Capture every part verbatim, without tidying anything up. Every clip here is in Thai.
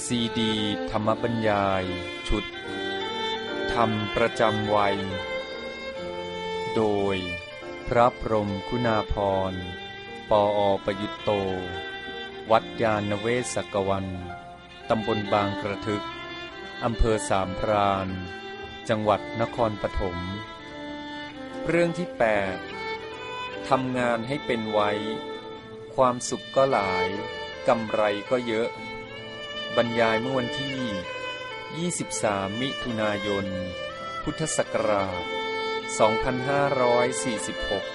ซีดีธรรมบรรยายชุดธรรมประจำวัยโดยพระพรหมคุณาภรณ์ ปอ.ประยุตโตวัดยานเวศกวันตำบลบางกระทึกอำเภอสามพรานจังหวัดนครปฐมเรื่องที่แปดทำงานให้เป็นไว้ความสุขก็หลายกำไรก็เยอะบรรยายเมื่อวันที่ยี่สิบสามมิถุนายนพุทธศักราชสองพันห้าร้อยสี่สิบหก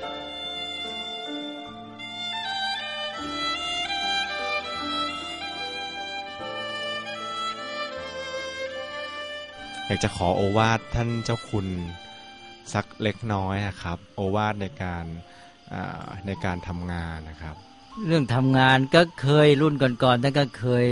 อยากจะขอโอวาทท่านเจ้าคุณสักเล็กน้อยนะครับโอวาทในการในการทำงานนะครับเรื่องทำงานก็เคยรุ่นก่อนๆท่านก็เคย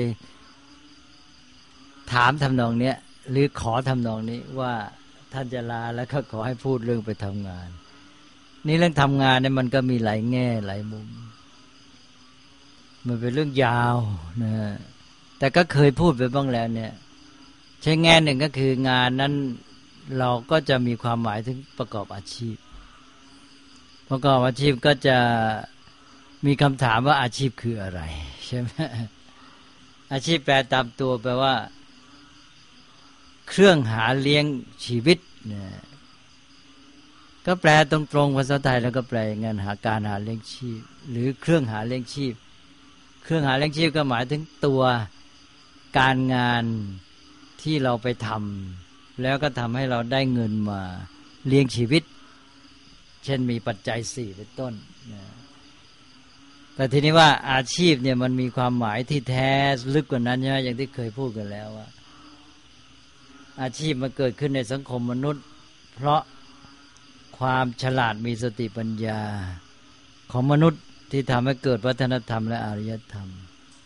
ถามทำนองเนี้ยหรือขอทำนองนี้ว่าท่านจะลาแล้วก็ขอให้พูดเรื่องไปทำงานนี่เรื่องทำงานเนี่ยมันก็มีหลายแง่หลายมุมมันเป็นเรื่องยาวนะแต่ก็เคยพูดไปบ้างแล้วเนี่ยใช่แง่หนึ่งก็คืองานนั้นเราก็จะมีความหมายถึงประกอบอาชีพประกอบอาชีพก็จะมีคำถามว่าอาชีพคืออะไรใช่ไหมอาชีพแปลตามตัวแปลว่าเครื่องหาเลี้ยงชีวิตเนี่ยก็แปลตรงๆภาษาไทยแล้วก็แปลงานหาการหาเลี้ยงชีพหรือเครื่องหาเลี้ยงชีพเครื่องหาเลี้ยงชีพก็หมายถึงตัวการงานที่เราไปทำแล้วก็ทำให้เราได้เงินมาเลี้ยงชีวิตเช่นมีปัจจัยสี่เป็นต้นนะแต่ทีนี้ว่าอาชีพเนี่ยมันมีความหมายที่แท้ลึกกว่านั้นใช่ไหมอย่างที่เคยพูดกันแล้วว่าอาชีพมันเกิดขึ้นในสังคมมนุษย์เพราะความฉลาดมีสติปัญญาของมนุษย์ที่ทำให้เกิดวัฒนธรรมและอารยธรรม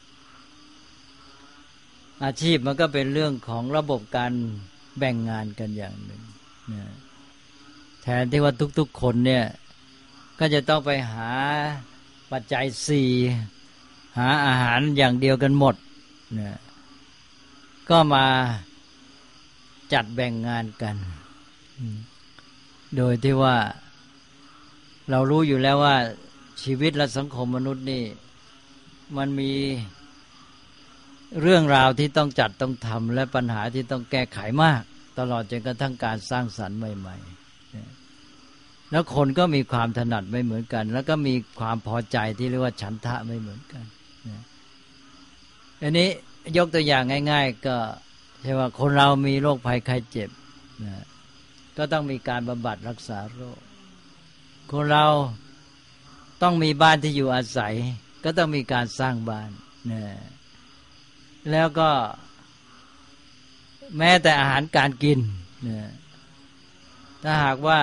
อาชีพมันก็เป็นเรื่องของระบบการแบ่งงานกันอย่างหนึ่งนะแทนที่ว่าทุกๆคนเนี่ยก็จะต้องไปหาปัจจัยสี่หาอาหารอย่างเดียวกันหมดนะก็มาจัดแบ่งงานกันโดยที่ว่าเรารู้อยู่แล้วว่าชีวิตและสังคมมนุษย์นี่มันมีเรื่องราวที่ต้องจัดต้องทำและปัญหาที่ต้องแก้ไขมากตลอดจนกระทั่งการสร้างสรรค์ใหม่ๆแล้วคนก็มีความถนัดไม่เหมือนกันแล้วก็มีความพอใจที่เรียกว่าฉันทะไม่เหมือนกันอันนี้ยกตัวอย่างง่ายๆก็ใช่ว่าคนเรามีโรคภัยไข้เจ็บนะก็ต้องมีการบำบัดรักษาโรคคนเราต้องมีบ้านที่อยู่อาศัยก็ต้องมีการสร้างบ้านนะแล้วก็แม้แต่อาหารการกินนะถ้าหากว่า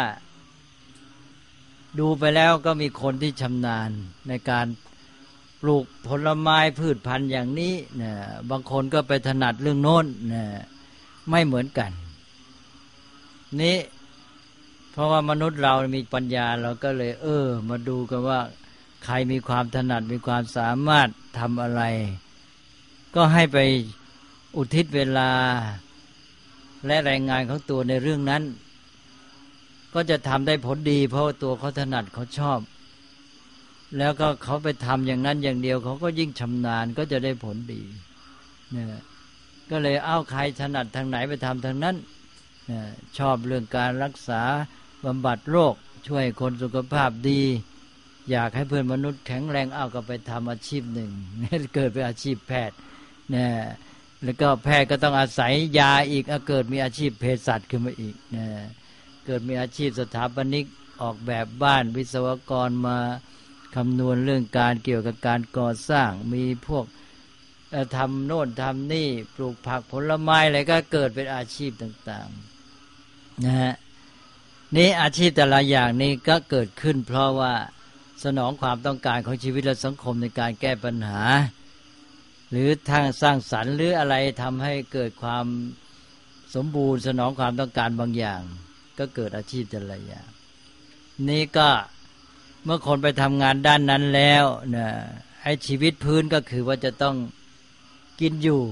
ดูไปแล้วก็มีคนที่ชำนาญในการปลูกผลไม้พืชพันธุ์อย่างนี้นะบางคนก็ไปถนัดเรื่องโน้นนะไม่เหมือนกันนี่เพราะว่ามนุษย์เรามีปัญญาเราก็เลยเออมาดูกันว่าใครมีความถนัดมีความสามารถทำอะไรก็ให้ไปอุทิศเวลาและแรงงานของตัวในเรื่องนั้นก็จะทำได้ผลดีเพราะตัวเขาถนัดเขาชอบแล้วก็เขาไปทำอย่างนั้นอย่างเดียวเขาก็ยิ่งชำนาญก็จะได้ผลดีเนี่ยก็เลยเอาใครถนัดทางไหนไปทำทางนั้นเนี่ยชอบเรื่องการรักษาบำบัดโรคช่วยคนสุขภาพดีอยากให้เพื่อนมนุษย์แข็งแรงเอาก็ไปทำอาชีพหนึ่งเกิดเป็นอาชีพแพทย์เนี่ยแล้วก็แพทย์ก็ต้องอาศัยยาอีกเกิดมีอาชีพเภสัชขึ้นมาอีกเนี่ยเกิดมีอาชีพสถาปนิกออกแบบบ้านวิศวกรมาคำนวณเรื่องการเกี่ยวกับการก่อสร้างมีพวกทำโน่นทำนี่ปลูกผักผลไม้อะไรก็เกิดเป็นอาชีพต่างๆนะฮะนี่อาชีพแต่ละอย่างนี้ก็เกิดขึ้นเพราะว่าสนองความต้องการของชีวิตและสังคมในการแก้ปัญหาหรือทางสร้างสรรค์หรืออะไรทำให้เกิดความสมบูรณ์สนองความต้องการบางอย่างก็เกิดอาชีพแต่ละอย่างนี่ก็เมื่อคนไปทำงานด้านนั้นแล้วนะให้ชีวิตพื้นก็คือว่าจะต้องกินอยู่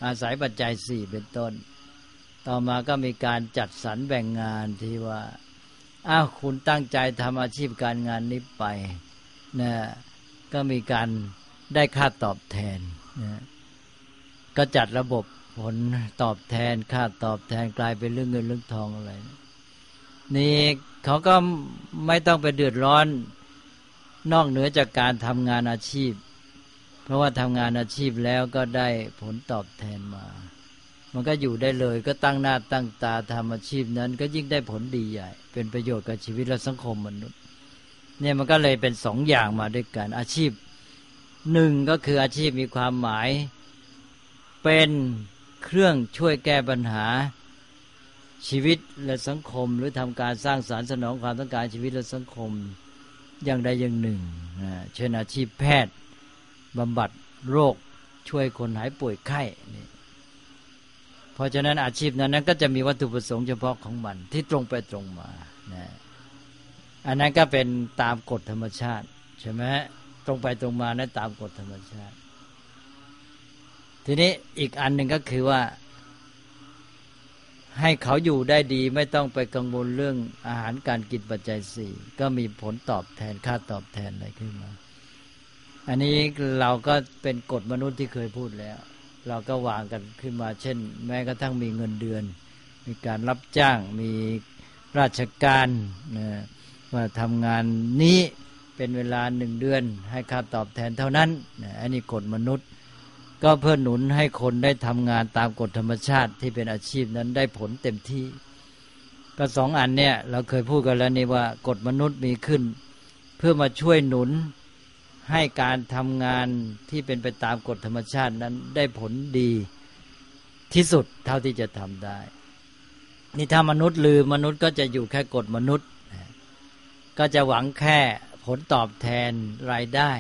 อาศัยปัจจัยสี่เป็นต้นต่อมาก็มีการจัดสรรแบ่งงานที่ว่าอ้าวคุณตั้งใจทำอาชีพการงานนี้ไปนะก็มีการได้ค่าตอบแทนนะก็จัดระบบผลตอบแทนค่าตอบแทนกลายเป็นเรื่องเงินเรื่องทองอะไรนี่เขาก็ไม่ต้องไปเดือดร้อนนอกเหนือจากการทำงานอาชีพเพราะว่าทำงานอาชีพแล้วก็ได้ผลตอบแทนมามันก็อยู่ได้เลยก็ตั้งหน้าตั้งตาทำอาชีพนั้นก็ยิ่งได้ผลดีใหญ่เป็นประโยชน์กับชีวิตและสังคมมนุษย์เนี่ยมันก็เลยเป็นสองอย่างมาด้วยกันอาชีพหนึ่งก็คืออาชีพมีความหมายเป็นเครื่องช่วยแก้ปัญหาชีวิตและสังคมหรือทำการสร้างสรรค์สนองความต้องการชีวิตและสังคมอย่างใดอย่างหนึ่งเช่นอาชีพแพทย์บำบัดโรคช่วยคนหายป่วยไข้นี่เพราะฉะนั้นอาชีพนั้นนั้นก็จะมีวัตถุประสงค์เฉพาะของมันที่ตรงไปตรงมานะอันนั้นก็เป็นตามกฎธรรมชาติใช่ไหมตรงไปตรงมานะตามกฎธรรมชาติทีนี้อีกอันหนึ่งก็คือว่าให้เขาอยู่ได้ดีไม่ต้องไปกังวลเรื่องอาหารการกินปัจจัยสี่ก็มีผลตอบแทนค่าตอบแทนอะไรขึ้นมาอันนี้เราก็เป็นกฎมนุษย์ที่เคยพูดแล้วเราก็วางกันขึ้นมาเช่นแม้กระทั่งมีเงินเดือนมีการรับจ้างมีราชการนะว่าทำงานนี้เป็นเวลาหนึ่งเดือนให้ค่าตอบแทนเท่านั้นนะอันนี้กฎมนุษย์ก็เพื่อหนุนให้คนได้ทำงานตามกฎธรรมชาติที่เป็นอาชีพนั้นได้ผลเต็มที่ก็สองอันเนี่ยเราเคยพูดกันแล้วนี่ว่ากฎมนุษย์มีขึ้นเพื่อมาช่วยหนุนให้การทำงานที่เป็นไปตามกฎธรรมชาตินั้นได้ผลดีที่สุดเท่าที่จะทำได้นี่ถ้ามนุษย์ลืมมนุษย์ก็จะอยู่แค่กฎมนุษย์ก็จะหวังแค่ผลตอบแทนรายได้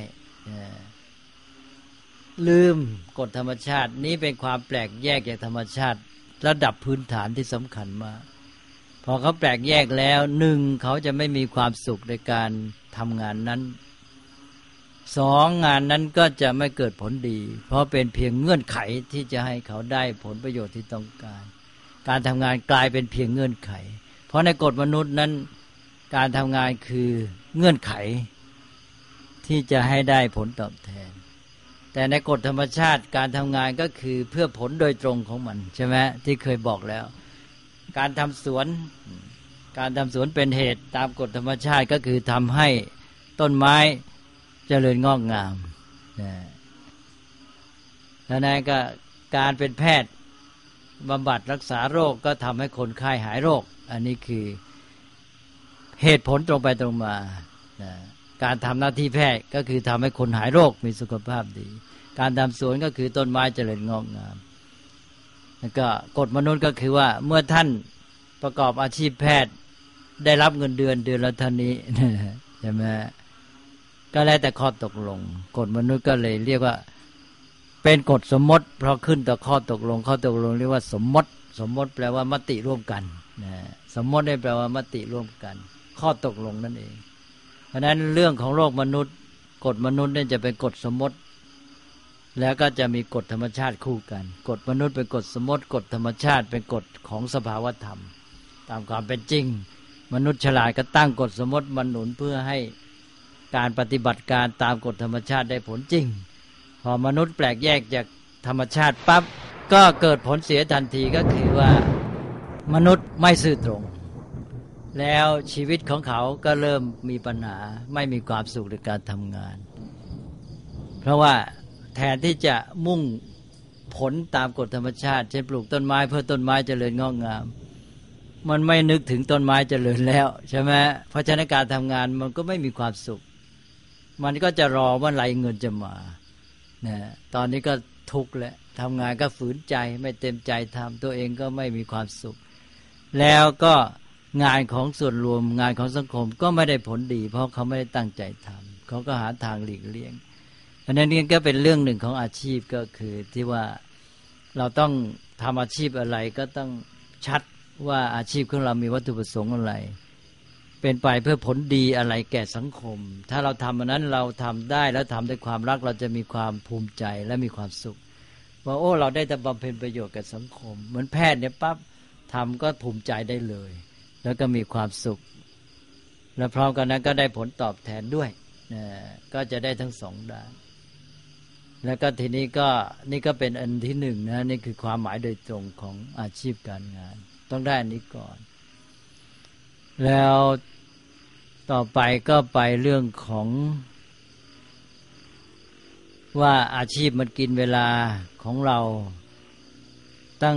ลืมกฎธรรมชาตินี้เป็นความแปลกแยกจากธรรมชาติระดับพื้นฐานที่สำคัญมากพอเขาแปลกแยกแล้วหนึ่งเขาจะไม่มีความสุขในการทำงานนั้นสองงานนั้นก็จะไม่เกิดผลดีเพราะเป็นเพียงเงื่อนไขที่จะให้เขาได้ผลประโยชน์ที่ต้องการการทำงานกลายเป็นเพียงเงื่อนไขเพราะในกฎมนุษย์นั้นการทำงานคือเงื่อนไขที่จะให้ได้ผลตอบแทนแต่ในกฎธรรมชาติการทำงานก็คือเพื่อผลโดยตรงของมันใช่ไหมที่เคยบอกแล้วการทำสวนการทำสวนเป็นเหตุตามกฎธรรมชาติก็คือทำให้ต้นไม้เจริญงอกงามแล้วนั่นก็การเป็นแพทย์บำบัดรักษาโรคก็ทำให้คนไข้หายโรคอันนี้คือเหตุผลตรงไปตรงมาการทำหน้าที่แพทย์ก็คือทำให้คนหายโรคมีสุขภาพดีการทำสวนก็คือต้นไม้เจริญงอกงามแล้วก็กฎมนุษย์ก็คือว่าเมื่อท่านประกอบอาชีพแพทย์ได้รับเงินเดือนเดือนละเท่านี้ใช่ไหมก็แล้วแต่ข้อตกลงกฎมนุษย์ก็เลยเรียกว่าเป็นกฎสมมติเพราะขึ้นต่อข้อตกลงข้อตกลงเรียกว่าสมมติสมมติแปลว่ามติร่วมกันนะสมมติได้แปลว่ามติร่วมกันข้อตกลงนั่นเองเพราะนั้นเรื่องของโลกมนุษย์กฎมนุษย์เนี่ยจะเป็นกฎสมมติแล้วก็จะมีกฎธรรมชาติคู่กันกฎมนุษย์เป็นกฎสมมติกฎธรรมชาติเป็นกฎของสภาวธรรมตามความเป็นจริงมนุษย์ฉลาดก็ตั้งกฎสมมติมาหนุนเพื่อให้การปฏิบัติการตามกฎธรรมชาติได้ผลจริงพอมนุษย์แปลกแยกจากธรรมชาติปั๊บก็เกิดผลเสียทันทีก็คือว่ามนุษย์ไม่ซื่อตรงแล้วชีวิตของเขาก็เริ่มมีปัญหาไม่มีความสุขในการทำงานเพราะว่าแทนที่จะมุ่งผลตามกฎธรรมชาติเช่นปลูกต้นไม้เพื่อต้นไม้เจริญงอกงามมันไม่นึกถึงต้นไม้เจริญแล้วใช่ไหมเพราะฉะนั้นการทำงานมันก็ไม่มีความสุขมันก็จะรอว่าไหลเงินจะมานะตอนนี้ก็ทุกข์แล้วทำงานก็ฝืนใจไม่เต็มใจทำตัวเองก็ไม่มีความสุขแล้วก็งานของส่วนรวมงานของสังคมก็ไม่ได้ผลดีเพราะเขาไม่ได้ตั้งใจทำเขาก็หาทางหลีกเลี่ยงอันนั้นก็เป็นเรื่องหนึ่งของอาชีพก็คือที่ว่าเราต้องทำอาชีพอะไรก็ต้องชัดว่าอาชีพของเรามีวัตถุประสงค์อะไรเป็นไปเพื่อผลดีอะไรแก่สังคมถ้าเราทำอันนั้นเราทำได้แล้วทำด้วยความรักเราจะมีความภูมิใจและมีความสุขว่าโอ้เราได้บำเพ็ญประโยชน์กับสังคมเหมือนแพทย์เนี่ยปั๊บทำก็ภูมิใจได้เลยแล้วก็มีความสุขและพร้อมกันนั้นก็ได้ผลตอบแทนด้วยนะก็จะได้ทั้งสองด้านแล้วก็ทีนี้ก็นี่ก็เป็นอันที่หนึ่งนะนี่คือความหมายโดยตรงของอาชีพการงานต้องได้อันนี้ก่อนแล้วต่อไปก็ไปเรื่องของว่าอาชีพมันกินเวลาของเราตั้ง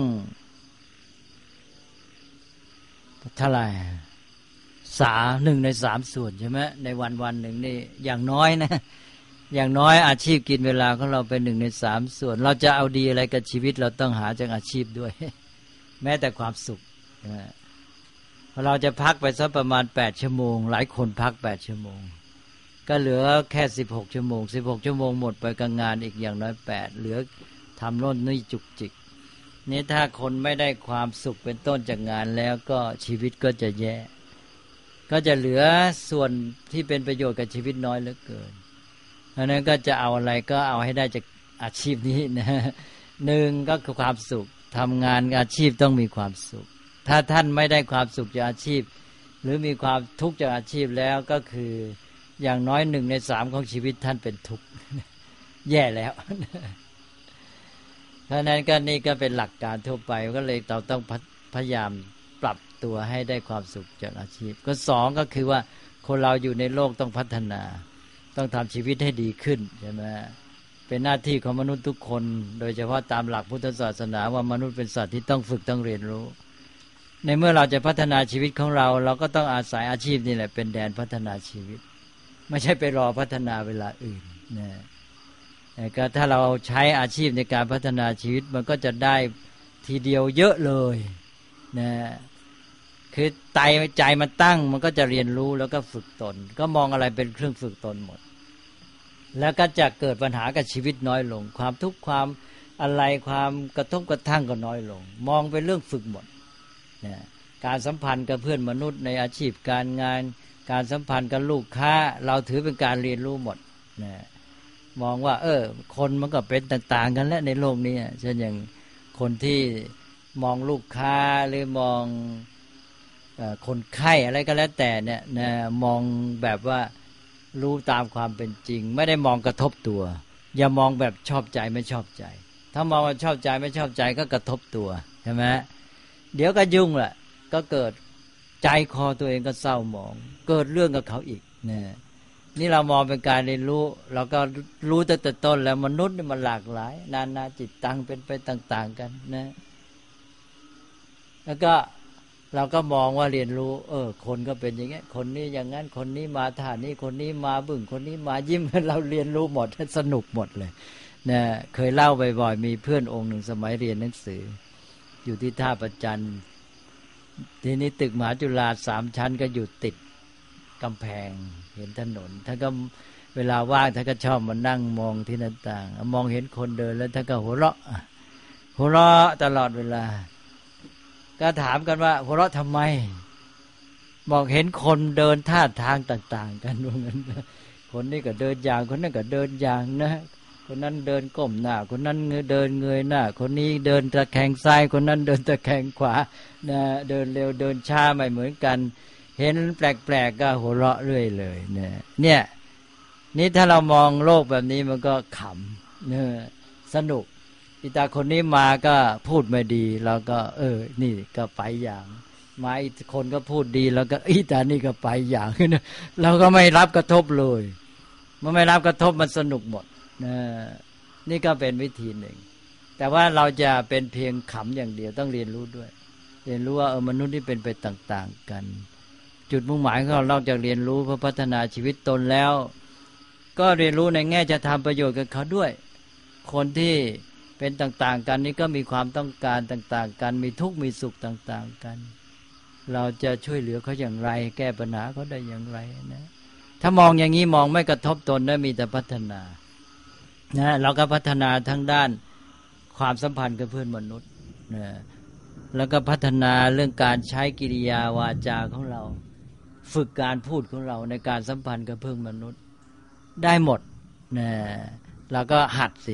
เท่าไหร่สาหนึ่งในสามส่วนใช่ไหมในวันวันหนึ่งนี่อย่างน้อยนะอย่างน้อยอาชีพกินเวลาของเราเป็นหนึ่งในสามส่วนเราจะเอาดีอะไรกับชีวิตเราต้องหาจากอาชีพด้วยแม้แต่ความสุขพอเราจะพักไปสักประมาณแปดชั่วโมงหลายคนพักแปดชั่วโมงก็เหลือแค่สิบหกชั่วโมงสิบหกชั่วโมงหมดไปกับงานอีกอย่างน้อยแปดเหลือทำโน่นนี่จุกจิกนี่ถ้าคนไม่ได้ความสุขเป็นต้นจากงานแล้วก็ชีวิตก็จะแย่ก็จะเหลือส่วนที่เป็นประโยชน์กับชีวิตน้อยเหลือเกินเพราะนั้นก็จะเอาอะไรก็เอาให้ได้จากอาชีพนี้นะหนึ่งก็คือความสุขทำงานอาชีพต้องมีความสุขถ้าท่านไม่ได้ความสุขจากอาชีพหรือมีความทุกข์จากอาชีพแล้วก็คืออย่างน้อยหนึ่งในสามของชีวิตท่านเป็นทุกข์แย่แล้วเพราะนั้นก็นี่ก็เป็นหลักการทั่วไปก็เลยเราต้องพยายามปรับตัวให้ได้ความสุขจากอาชีพก็สองก็คือว่าคนเราอยู่ในโลกต้องพัฒนาต้องทำชีวิตให้ดีขึ้นใช่ไหมเป็นหน้าที่ของมนุษย์ทุกคนโดยเฉพาะตามหลักพุทธศาสนาว่ามนุษย์เป็นสัตว์ที่ต้องฝึกต้องเรียนรู้ในเมื่อเราจะพัฒนาชีวิตของเราเราก็ต้องอาศัยอาชีพนี่แหละเป็นแดนพัฒนาชีวิตไม่ใช่ไปรอพัฒนาเวลาอื่นนะก็ถ้าเราใช้อาชีพในการพัฒนาชีวิตมันก็จะได้ทีเดียวเยอะเลยนะคือใจใจมันตั้งมันก็จะเรียนรู้แล้วก็ฝึกตนก็มองอะไรเป็นเครื่องฝึกตนหมดแล้วก็จะเกิดปัญหากับชีวิตน้อยลงความทุกข์ความอะไรความกระทบกระทั่งก็น้อยลงมองเป็นเรื่องฝึกหมดนะการสัมพันธ์กับเพื่อนมนุษย์ในอาชีพการงานการสัมพันธ์กับลูกค้าเราถือเป็นการเรียนรู้หมดนะมองว่าเออคนมันก็เป็นต่างๆกันแล้วในโลกนี้เช่นอย่างคนที่มองลูกค้าหรือมองคนไข้อะไรก็แล้วแต่เนี่ยนะมองแบบว่ารู้ตามความเป็นจริงไม่ได้มองกระทบตัวอย่ามองแบบชอบใจไม่ชอบใจถ้ามองว่าชอบใจไม่ชอบใจก็กระทบตัวใช่ไหมเดี๋ยวก็ยุ่งแหละก็เกิดใจคอตัวเองก็เศร้าหมองเกิดเรื่องกับเขาอีกนะนี่เรามองเป็นการเรียนรู้เราก็รู้ตั้งแต่ต้นแล้วมนุษย์นี่มันหลากหลายนานาจิตตังเป็นไปต่างๆกันนะแล้วก็เราก็มองว่าเรียนรู้เออคนก็เป็นอย่างเงี้ยคนนี้อย่างนั้นคนนี้มาท่านี้คนนี้มาบึ้งคนนี้มายิ้มเราเรียนรู้หมดสนุกหมดเลยนะเคยเล่าบ่อยๆมีเพื่อนองค์หนึ่งสมัยเรียนหนังสืออยู่ที่ท่าประจันทีนี้ตึกมหาจุฬาสามชั้นก็อยู่ติดกำแพงเห็นถนนท่านก็เวลาว่างท่านก็ชอบมานั่งมองที่หน้าต่างมองเห็นคนเดินแล้วท่านก็หัวเราะหัวเราะตลอดเวลาก็ถามกันว่าหัวเราะทำไมบอกเห็นคนเดินท่าทางต่างๆกันว่างั้นคนนี้ก็เดินอย่างคนนั้นก็เดินอย่างนะคนนั้นเดินก้มหน้าคนนั้นเดินเงยหน้าคนนี้เดินตะแคงซ้ายคนนั้นเดินตะแคงขวานะเดินเร็วเดินช้าไม่เหมือนกันเห็นแปลกๆก็หัวเราะเรื่อยเลยเนี่ยเนี่ยนี่ถ้าเรามองโลกแบบนี้มันก็ขำเนี่ยสนุกอีตาคนนี้มาก็พูดไม่ดีเราก็เออนี่ก็ไปอย่างมาอีกคนก็พูดดีแล้วก็อีตานี่ก็ไปอย่างเราก็ไม่รับกระทบเลยเมื่อไม่รับกระทบมันสนุกหมดนะนี่ก็เป็นวิธีหนึ่งแต่ว่าเราจะเป็นเพียงขำอย่างเดียวต้องเรียนรู้ด้วยเรียนรู้ว่าเออมนุษย์นี่เป็นไปต่างๆกันจุดมุ่งหมายของเรานอกจากเรียนรู้เพื่อพัฒนาชีวิตตนแล้วก็เรียนรู้ในแง่จะทำประโยชน์กับเขาด้วยคนที่เป็นต่างๆกันนี้ก็มีความต้องการต่างๆกันมีทุกข์มีสุขต่างๆกันเราจะช่วยเหลือเขาอย่างไรแก้ปัญหาเขาได้อย่างไรนะถ้ามองอย่างนี้มองไม่กระทบตนนะมีแต่พัฒนานะเราก็พัฒนาทั้งด้านความสัมพันธ์กับเพื่อนมนุษย์นะแล้วก็พัฒนาเรื่องการใช้กิริยาวาจาของเราฝึกการพูดของเราในการสัมพันธ์กับเพื่อนมนุษย์ได้หมดนะเราก็หัดสิ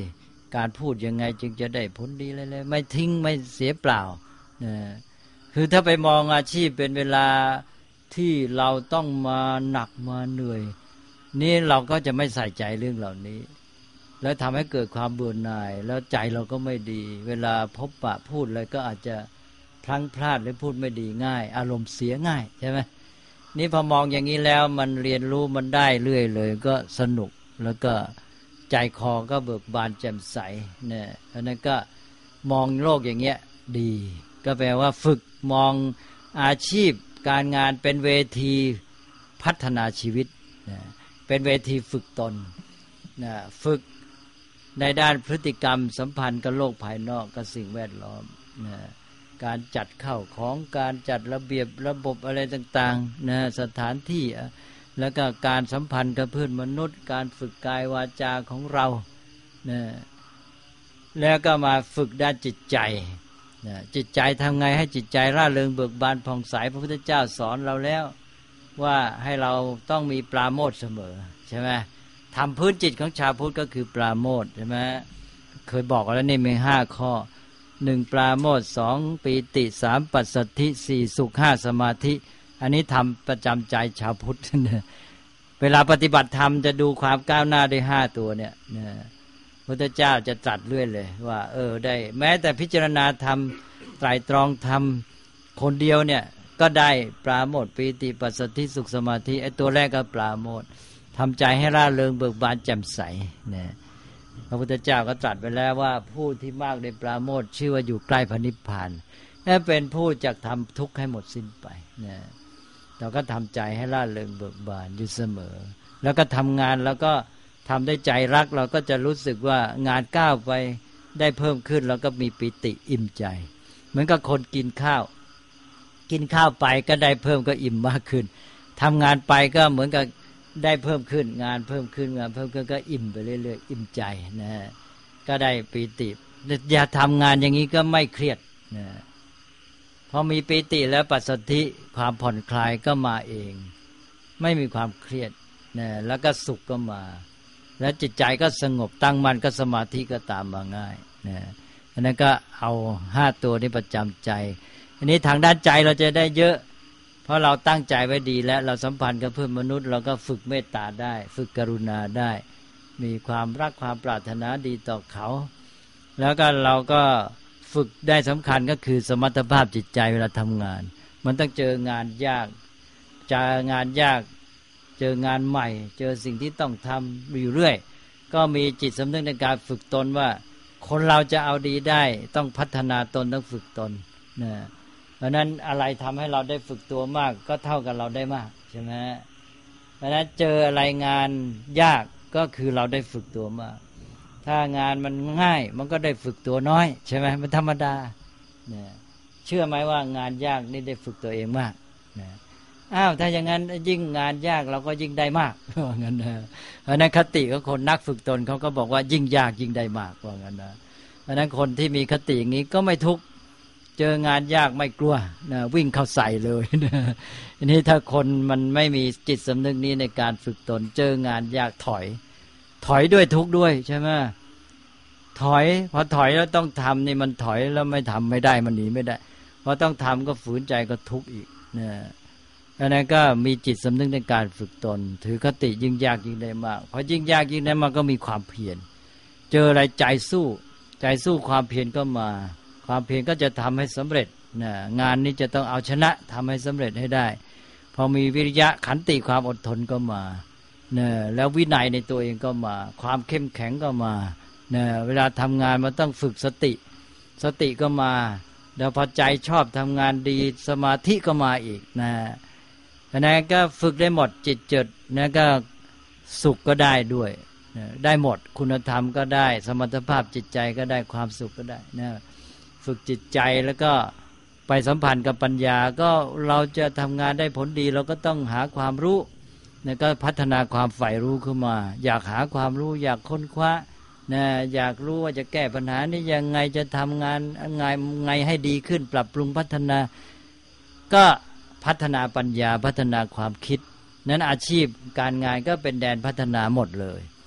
การพูดยังไงจึงจะได้ผลดีเลยๆไม่ทิ้งไม่เสียเปล่านะคือถ้าไปมองอาชีพเป็นเวลาที่เราต้องมาหนักมาเหนื่อยนี่เราก็จะไม่ใส่ใจเรื่องเหล่านี้แล้วทำให้เกิดความเบื่อหน่ายแล้วใจเราก็ไม่ดีเวลาพบปะพูดอะไรก็อาจจะพลั้งพลาดหรือพูดไม่ดีง่ายอารมณ์เสียง่ายใช่ไหมนี่พอมองอย่างนี้แล้วมันเรียนรู้มันได้เรื่อยเลยก็สนุกแล้วก็ใจคอก็เบิกบานแจ่มใสเนี่ยเพราะนั้นก็มองโลกอย่างเงี้ยดีก็แปลว่าฝึกมองอาชีพการงานเป็นเวทีพัฒนาชีวิตนะเป็นเวทีฝึกตนนะฝึกในด้านพฤติกรรมสัมพันธ์กับโลกภายนอกกับสิ่งแวดล้อมนะการจัดเข้าของการจัดระเบียบระบบอะไรต่างๆนะสถานที่แล้วก็การสัมพันธ์กับเพื่อนมนุษย์การฝึกกายวาจาของเรานะแล้วก็มาฝึกด้านจิตใจนะจิตใจทำไงให้จิตใจร่าเริงเบิกบานผ่องใสพระพุทธเจ้าสอนเราแล้วว่าให้เราต้องมีปราโมทย์เสมอใช่ไหมทำพื้นจิตของชาวพุทธก็คือปราโมทย์ใช่ไหมเคยบอกแล้วนี่มีห้าข้อหนึ่งปราโมทย์สองปีติสามปัสสัทธิสี่สุขห้าสมาธิอันนี้ทำประจำใจชาวพุทธเวลาปฏิบัติธรรมจะดูความก้าวหน้าได้ห้าตัวเนี่ยนะพระพุทธเจ้าจะตรัสเรื่อยเลยว่าเออได้แม้แต่พิจารณาธรรมไตรตรองธรรมคนเดียวเนี่ยก็ได้ปราโมทย์ปีติปัสสัทธิสุขสมาธิไอ้ตัวแรกก็ปราโมทย์ทำใจให้ร่าเริงเบิกบานแจ่มใสนะพระพุทธเจ้าก็ตรัสไว้แล้วว่าผู้ที่มากในปราโมทย์ชื่อว่าอยู่ใกล้พระนิพพานและเป็นผู้จักทำทุกข์ให้หมดสิ้นไปนะเราก็ทำใจให้ร่าเริงเบิกบานอยู่เสมอแล้วก็ทำงานแล้วก็ทำได้ใจรักเราก็จะรู้สึกว่างานก้าวไปได้เพิ่มขึ้นแล้วก็มีปิติอิ่มใจเหมือนกับคนกินข้าวกินข้าวไปก็ได้เพิ่มก็อิ่มมากขึ้นทำงานไปก็เหมือนกับได้เพิ่มขึ้นงานเพิ่มขึ้นงานเพิ่มขึ้นก็อิ่มไปเรื่อยๆอิ่มใจนะก็ได้ปิติอย่าทำงานอย่างนี้ก็ไม่เครียดนะพอมีปิติแล้วปัสสัทธิความผ่อนคลายก็มาเองไม่มีความเครียดนะแล้วก็สุขก็มาแล้วจิตใจก็สงบตั้งมั่นก็สมาธิก็ตามมาง่ายนะอันนั้นก็เอาห้าตัวนี้ประจำใจอันนี้ทางด้านใจเราจะได้เยอะเพราะเราตั้งใจไว้ดีแล้วเราสัมพันธ์กับเพื่อนมนุษย์เราก็ฝึกเมตตาได้ฝึกกรุณาได้มีความรักความปรารถนาดีต่อเขาแล้วก็เราก็ฝึกได้สำคัญก็คือสมรรถภาพจิตใจเวลาทำงานมันต้องเจองานยากเจองานยากเจองานใหม่เจอสิ่งที่ต้องทำอยู่เรื่อยก็มีจิตสำนึกในการฝึกตนว่าคนเราจะเอาดีได้ต้องพัฒนาตนต้องฝึกตนนะเพราะนั้นอะไรทำให้เราได้ฝึกตัวมากก็เท่ากับเราได้มากใช่ไหมเพราะนั้นเจออะไรงานยากก็คือเราได้ฝึกตัวมากถ้างานมันง่ายมันก็ได้ฝึกตัวน้อยใช่ไหมมันธรรมดาเนี่ยเชื่อไหมว่างานยากนี่ได้ฝึกตัวเองมากนะอ้าวถ้าอย่างนั้นยิ่งงานยากเราก็ยิ่งได้มากว่างั้นนะเพราะนั้นคติของคนนักฝึกตนเขาก็บอกว่ายิ่งยากยิ่งได้มากว่างั้นนะเพราะนั้นคนที่มีคติอย่างนี้ก็ไม่ทุกข์เจองานยากไม่กลัวนะวิ่งเข้าใส่เลยนะอันนี้ถ้าคนมันไม่มีจิตสำนึกนี้ในการฝึกตนเจองานยากถอยถอยด้วยทุกข์ด้วยใช่ไหมถอยพอถอยแล้วต้องทำนี่มันถอยแล้วไม่ทำไม่ได้มันหนีไม่ได้พอต้องทำก็ฝืนใจก็ทุกข์อีกนะอันนั้นก็มีจิตสำนึกในการฝึกตนถือคติยิ่งยากยิ่งได้มากพอยิ่งยากยิ่งได้มากก็มีความเพียรเจออะไรใจสู้ใจสู้ความเพียรก็มาความเพียรก็จะทำให้สำเร็จนะงานนี้จะต้องเอาชนะทำให้สำเร็จให้ได้พอมีวิริยะขันติความอดทนก็มานะแล้ววินัยในตัวเองก็มาความเข้มแข็งก็มานะเวลาทำงานมันต้องฝึกสติสติก็มาแล้วพอใจชอบทำงานดีสมาธิก็มาอีกนะอันนั้นก็ฝึกได้หมดจิตเจิดนะก็สุขก็ได้ด้วยนะได้หมดคุณธรรมก็ได้สมรรถภาพจิตใจก็ได้ความสุขก็ได้นะฝึกจิตใจแล้วก็ไปสัมพันธ์กับปัญญาก็เราจะทำงานได้ผลดีเราก็ต้องหาความรู้นะก็พัฒนาความใฝ่รู้ขึ้นมาอยากหาความรู้อยากค้นคว้านะอยากรู้ว่าจะแก้ปัญหานี้ยังไงจะทำงานไงไงให้ดีขึ้นปรับปรุงพัฒนาก็พัฒนาปัญญาพัฒนาความคิดนั้นอาชีพการงานก็เป็นแดนพัฒนาหมดเลย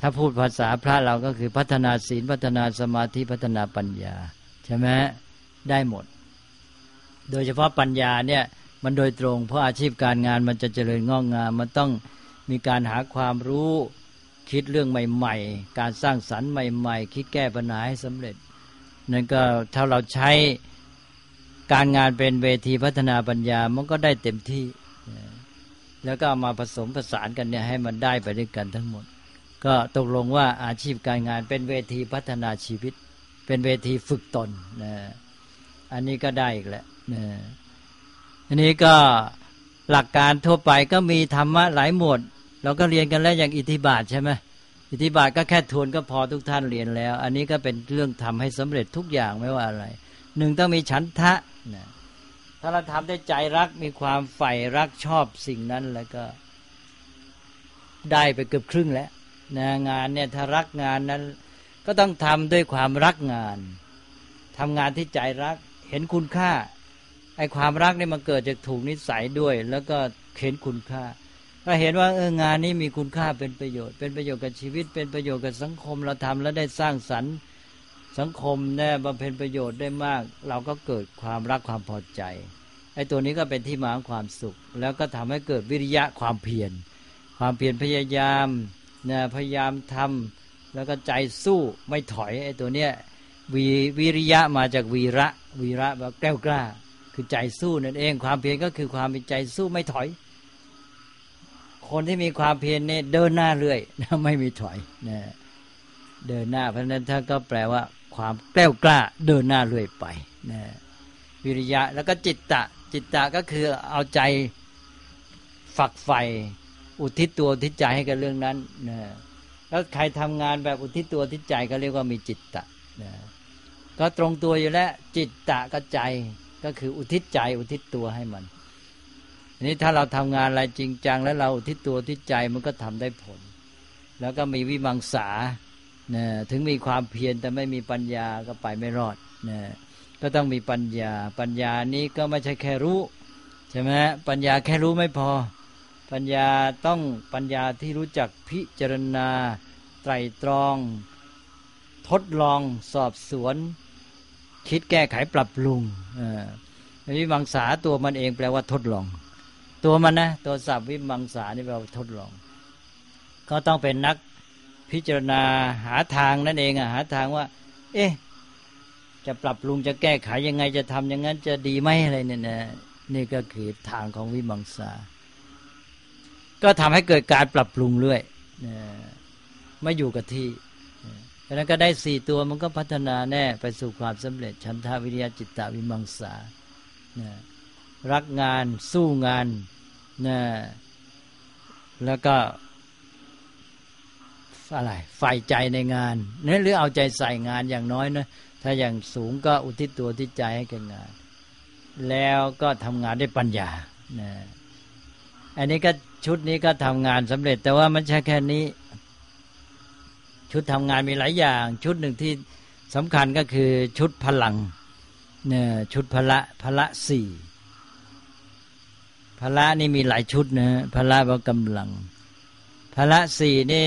ถ้าพูดภาษาพระเราก็คือพัฒนาศีลพัฒนาสมาธิพัฒนาปัญญาใช่ไหมได้หมดโดยเฉพาะปัญญาเนี่ยมันโดยตรงเพราะอาชีพการงานมันจะเจริญงอกงามมันต้องมีการหาความรู้คิดเรื่องใหม่ๆการสร้างสรรค์ใหม่ๆคิดแก้ปัญหาให้สำเร็จนั่นก็ถ้าเราใช้การงานเป็นเวทีพัฒนาปัญญามันก็ได้เต็มที่แล้วก็เอามาผสมผสานกันเนี่ยให้มันได้ไปด้วยกันทั้งหมดก็ตกลงว่าอาชีพการงานเป็นเวทีพัฒนาชีวิตเป็นเวทีฝึกตนนะอันนี้ก็ได้อีกแล้วนะอันนี้ก็หลักการทั่วไปก็มีธรรมะหลายหมวดเราก็เรียนกันแล้วอย่างอิทธิบาทใช่ไหมอิทธิบาทก็แค่ทวนก็พอทุกท่านเรียนแล้วอันนี้ก็เป็นเรื่องทำให้สำเร็จทุกอย่างไม่ว่าอะไรหนึ่งต้องมีฉันทะนะถ้าเราทำด้วยใจรักมีความใฝ่รักชอบสิ่งนั้นแล้วก็ได้ไปเกือบครึ่งแล้วนะงานเนี่ยถ้ารักงานนั้นก็ต้องทำด้วยความรักงานทำงานที่ใจรักเห็นคุณค่าไอ้ความรักนี่มันเกิดจากถูกนิสัยด้วยแล้วก็เห็นคุณค่าก็เห็นว่าเอองานนี้มีคุณค่าเป็นประโยชน์เป็นประโยชน์กับชีวิตเป็นประโยชน์กับสังคมเราทำแล้วได้สร้างสรรค์สังคมเนี่ยบำเพ็ญประโยชน์ได้มากเราก็เกิดความรักความพอใจไอ้ตัวนี้ก็เป็นที่มาของความสุขแล้วก็ทำให้เกิดวิริยะความเพียรความเพียรพยายามเนี่ยพยายามทำแล้วก็ใจสู้ไม่ถอยไอ้ตัวเนี้ยวิวิริยะมาจากวีระวีระแบบแกล้วกล้าคือใจสู้นั่นเองความเพียรก็คือความเป็นใจสู้ไม่ถอยคนที่มีความเพียรเนี่ยเดินหน้าเรื่อยไม่มีถอยนะเดินหน้าเพราะฉะนั้นท่านก็แปลว่าความแกล้วกล้าเดินหน้าเรื่อยไปนะวิริยะแล้วก็จิตตะจิตตะก็คือเอาใจฝักใฝ่อุทิศตัวอุทิศใจให้กับเรื่องนั้นนะแล้วใครทำงานแบบอุทิศตัวอุทิศใจก็เรียกว่ามีจิตตะนะก็ตรงตัวอยู่แล้วจิตตะกับใจก็คืออุทิศใจอุทิศตัวให้มันอันนี้ถ้าเราทำงานอะไรจริงจังแล้วเราอุทิศตัวอุทิศใจมันก็ทำได้ผลแล้วก็มีวิมังสานะถึงมีความเพียรแต่ไม่มีปัญญาก็ไปไม่รอดนะก็ต้องมีปัญญาปัญญานี้ก็ไม่ใช่แค่รู้ใช่ไหมปัญญาแค่รู้ไม่พอปัญญาต้องปัญญาที่รู้จักพิจารณาไตร่ตรองทดลองสอบสวนคิดแก้ไขปรับปรุงอ่าวิมังสาตัวมันเองแปลว่าทดลองตัวมันนะตัวศัพท์วิมังสานี่แปลว่าทดลองก็ต้องเป็นนักพิจารณาหาทางนั่นเองอ่ะหาทางว่าเอ๊ะจะปรับปรุงจะแก้ไขยังไงจะทำอย่างนั้นจะดีไหมอะไรเนี่ยนะนี่ก็คือทางของวิมังสาก็ทำให้เกิดการปรับปรุงเรื่อยนะไม่อยู่กับที่เพราะนั้นก็ได้สี่ตัวมันก็พัฒนาแน่ไปสู่ความสำเร็จฉันทะวิริยะจิตตะวิมังสานะรักงานสู้งานนะแล้วก็อะไรใฝ่ใจในงานเนี่ยหรือเอาใจใส่งานอย่างน้อยนะถ้าอย่างสูงก็อุทิศตัวอุทิศใจให้กับงานแล้วก็ทำงานด้วยปัญญานะอันนี้ก็ชุดนี้ก็ทำงานสำเร็จแต่ว่ามันใช่แค่นี้ชุดทำงานมีหลายอย่างชุดหนึ่งที่สำคัญก็คือชุดพลังเนี่ยชุดพละพละสี่พละนี่มีหลายชุดนะพละว่ากำลังพละสี่นี่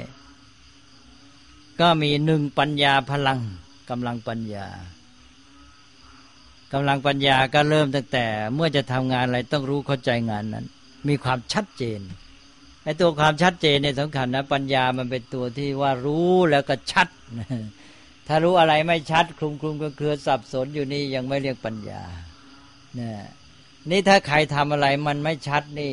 ก็มีหนึ่งปัญญาพลังกำลังปัญญากำลังปัญญาก็เริ่มตั้งแต่เมื่อจะทำงานอะไรต้องรู้เข้าใจงานนั้นมีความชัดเจนไอ้ตัวความชัดเจนเนี่ยสำคัญนะปัญญามันเป็นตัวที่ว่ารู้แล้วก็ชัดถ้ารู้อะไรไม่ชัดคลุมคลุมเครือสับสนอยู่นี่ยังไม่เรียกปัญญาเนี่ยนี่ถ้าใครทำอะไรมันไม่ชัดนี่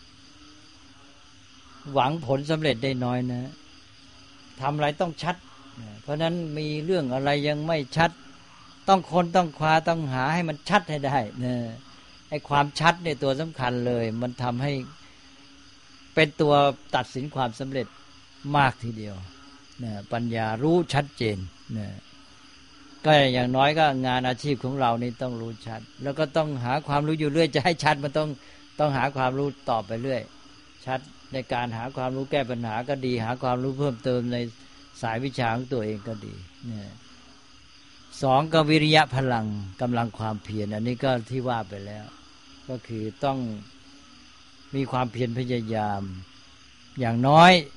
หวังผลสำเร็จได้น้อยนะทำอะไรต้องชัดเพราะนั้นมีเรื่องอะไรยังไม่ชัดต้องคนต้องคว้าต้องหาให้มันชัดให้ได้นะไอ้ความชัดเนี่ยตัวสำคัญเลยมันทำให้เป็นตัวตัดสินความสำเร็จมากทีเดียวนะปัญญารู้ชัดเจนนะก็อย่างน้อยก็งานอาชีพของเรานี่ต้องรู้ชัดแล้วก็ต้องหาความรู้อยู่เรื่อยจะให้ชัดมันต้องต้องหาความรู้ต่อไปเรื่อยชัดในการหาความรู้แก้ปัญหาก็ดีหาความรู้เพิ่มเติมในสายวิชาของตัวเองก็ดีนะสองก็วิริยะพลังกำลังความเพียรอันนี้ก็ที่ว่าไปแล้วก็คือต้องมีความเพียรพยายามอย่างน้อย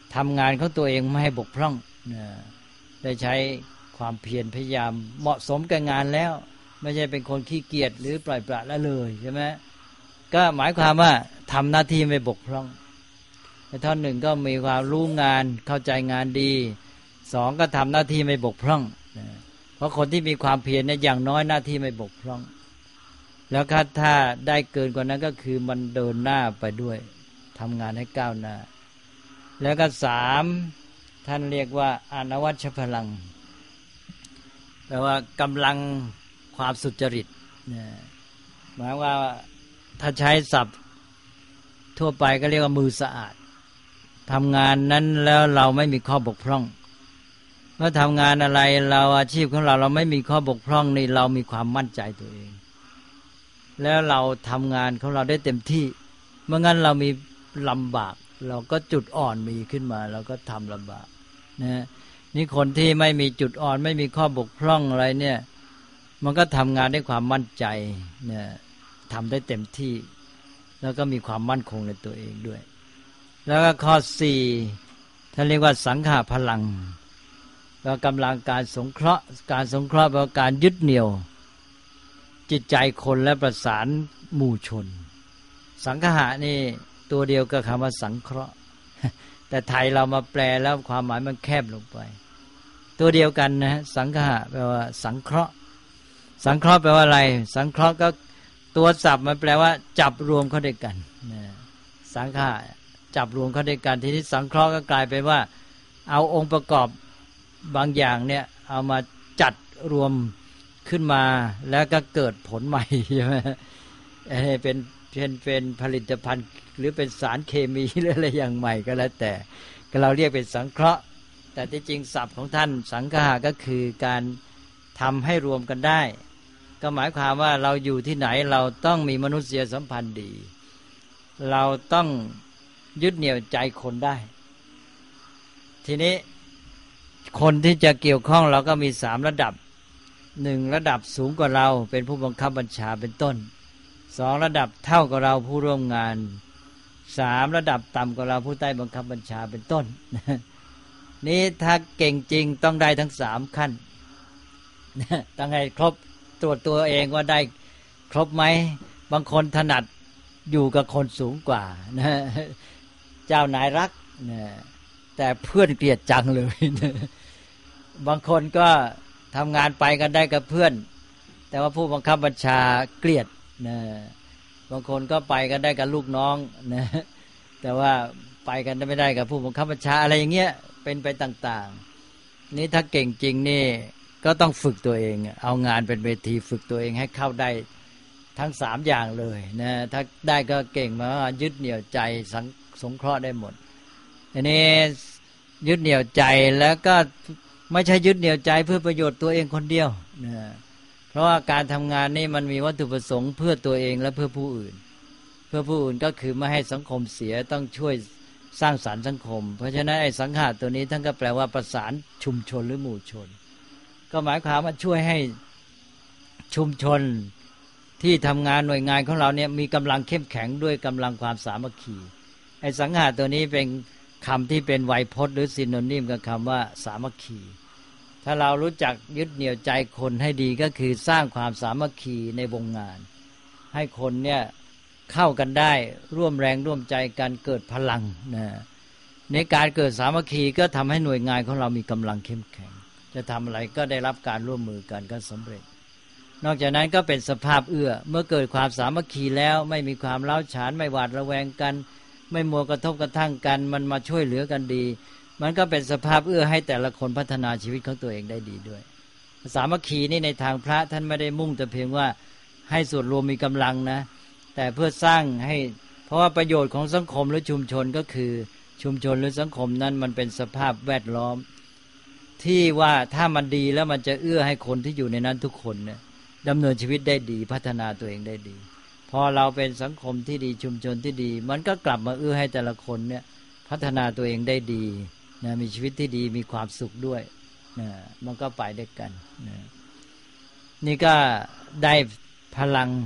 ทำงานของตัวเองไม่ให้บกพร่องนะได้ใช้ความเพียรพยายามเหมาะสมกับงานแล้วไม่ใช่เป็นคนขี้เกียจหรือปล่อยปละละเลยใช่ไหมก็หมายความว่าทำหน้าที่ไม่บกพร่องในท่อนหนึ่งก็มีความรู้งานเข้าใจงานดีสองก็ทำหน้าที่ไม่บกพร่องนะเพราะคนที่มีความเพียรเนี่ยอย่างน้อยหน้าที่ไม่บกพร่องแล้วถ้าได้เกินกว่านั้นก็คือมันเดินหน้าไปด้วยทำงานให้ก้าวหน้าแล้วก็สามท่านเรียกว่าอนวัชพลังแปลว่ากำลังความสุจริตนะหมายว่าถ้าใช้ศัพท์ทั่วไปก็เรียกว่ามือสะอาดทำงานนั้นแล้วเราไม่มีข้อบกพร่องเมื่อทำงานอะไรเราอาชีพของเราเราไม่มีข้อบกพร่องนี่เรามีความมั่นใจตัวเองแล้วเราทำงานของเราได้เต็มที่เมื่องั้นเรามีลำบากเราก็จุดอ่อนมีขึ้นมาเราก็ทำลำบากนะนี่คนที่ไม่มีจุดอ่อนไม่มีข้อบกพร่องอะไรเนี่ยมันก็ทำงานด้วยความมั่นใจเนี่ยทำได้เต็มที่แล้วก็มีความมั่นคงในตัวเองด้วยแล้วก็ข้อสี่ท่านเรียกว่าสังขพลังแล้วกำลังการสงเคราะห์การสงเคราะห์แปลว่าการยึดเหนี่ยวจิตใจคนและประสานหมู่ชนสังขะนี่ตัวเดียวกับคำว่าสังเคราะห์แต่ไทยเรามาแปลแล้วความหมายมันแคบลงไปตัวเดียวกันนะสังขะแปลว่าสังเคราะห์สังเคราะห์แปลว่าอะไรสังเคราะห์ก็ตัวศัพท์มันแปลว่าจับรวมเข้าด้วยกันนะสังขะจับรวมเข้าด้วยกันทีนี้สังเคราะห์ก็กลายเป็นว่าเอาองค์ประกอบบางอย่างเนี่ยเอามาจัดรวมขึ้นมาแล้วก็เกิดผลใหม่ใช่ไหมเป็นเป็นเป็นผลิตภัณฑ์หรือเป็นสารเคมีหรืออะไรอย่างใหม่ก็แล้วแต่ก็เราเรียกเป็นสังเคราะห์แต่ที่จริงศัพท์ของท่านสังฆะก็คือการทำให้รวมกันได้ก็หมายความว่าเราอยู่ที่ไหนเราต้องมีมนุษยสัมพันธ์ดีเราต้องยึดเหนี่ยวใจคนได้ทีนี้คนที่จะเกี่ยวข้องเราก็มีสามระดับหนึ่งระดับสูงกว่าเราเป็นผู้บังคับบัญชาเป็นต้นสองระดับเท่ากับเราผู้ร่วมงานสามระดับต่ำกว่าเราผู้ใต้บังคับบัญชาเป็นต้นนี้ถ้าเก่งจริงต้องได้ทั้งสามขั้นต้องให้ครบตรวจตัวเองว่าได้ครบไหมบางคนถนัดอยู่กับคนสูงกว่านะเจ้านายรักนะแต่เพื่อนเกลียดจังเลยนะบางคนก็ทำงานไปกันได้กับเพื่อนแต่ว่าผู้บังคับบัญชาเกลียดนะบางคนก็ไปกันได้กับลูกน้องนะแต่ว่าไปกันไม่ได้กับผู้บังคับบัญชาอะไรอย่างเงี้ยเป็นไปต่างๆนี่ถ้าเก่งจริงนี่ก็ต้องฝึกตัวเองเอางานเป็นเวทีฝึกตัวเองให้เข้าได้ทั้งสามอย่างเลยนะถ้าได้ก็เก่งมายึดเหนี่ยวใจสงเคราะห์ได้หมดอันนี้ยึดเหนี่ยวใจแล้วก็ไม่ใช่ยึดเหนี่ยวใจเพื่อประโยชน์ตัวเองคนเดียวนะเพราะว่าการทำงานนี่มันมีวัตถุประสงค์เพื่อตัวเองและเพื่อผู้อื่นเพื่อผู้อื่นก็คือไม่ให้สังคมเสียต้องช่วยสร้างสรรค์สังคมเพราะฉะนั้นไอ้สังฆะตัวนี้ท่านก็แปลว่าประสานชุมชนหรือหมู่ชนก็หมายความว่าช่วยให้ชุมชนที่ทำงานหน่วยงานของเราเนี่ยมีกำลังเข้มแข็งด้วยกำลังความสามัคคีไอ้สังฆะตัวนี้เป็นคำที่เป็นไวยพจน์หรือซิโนนิมกับคำว่าสามัคคีถ้าเรารู้จักยึดเหนี่ยวใจคนให้ดีก็คือสร้างความสามัคคีในวงงานให้คนเนี่ยเข้ากันได้ร่วมแรงร่วมใจกันเกิดพลังนะในการเกิดสามัคคีก็ทำให้หน่วยงานของเรามีกำลังเข้มแข็งจะทำอะไรก็ได้รับการร่วมมือกันก็สำเร็จนอกจากนั้นก็เป็นสภาพเอื้อเมื่อเกิดความสามัคคีแล้วไม่มีความร้าวฉานไม่หวาดระแวงกันไม่มัวกระทบกระทั่งกันมันมาช่วยเหลือกันดีมันก็เป็นสภาพเอื้อให้แต่ละคนพัฒนาชีวิตของตัวเองได้ดีด้วยสามัคคีนี่ในทางพระท่านไม่ได้มุ่งแต่เพียงว่าให้ส่วนรวมมีกำลังนะแต่เพื่อสร้างให้เพราะว่าประโยชน์ของสังคมหรือชุมชนก็คือชุมชนหรือสังคมนั้นมันเป็นสภาพแวดล้อมที่ว่าถ้ามันดีแล้วมันจะเอื้อให้คนที่อยู่ในนั้นทุกคนเนี่ยดำเนินชีวิตได้ดีพัฒนาตัวเองได้ดีพอเราเป็นสังคมที่ดีชุมชนที่ดีมันก็กลับมาเอื้อให้แต่ละคนเนี่ยพัฒนาตัวเองได้ดีนะมีชีวิตที่ดีมีความสุขด้วยนะมันก็ไปด้วยกันนะนี่ก็ได้พลัง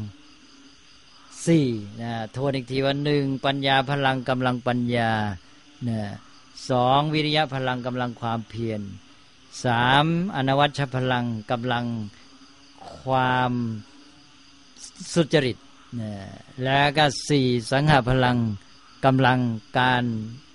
สี่นะทวนอีกทีว่าหนึ่งปัญญาพลังกำลังปัญญานะสองวิริยะพลังกำลังความเพียรสามอนวัชชพลังกำลังความสุจริตแล้วก็สี่สังหพลังกำลังการ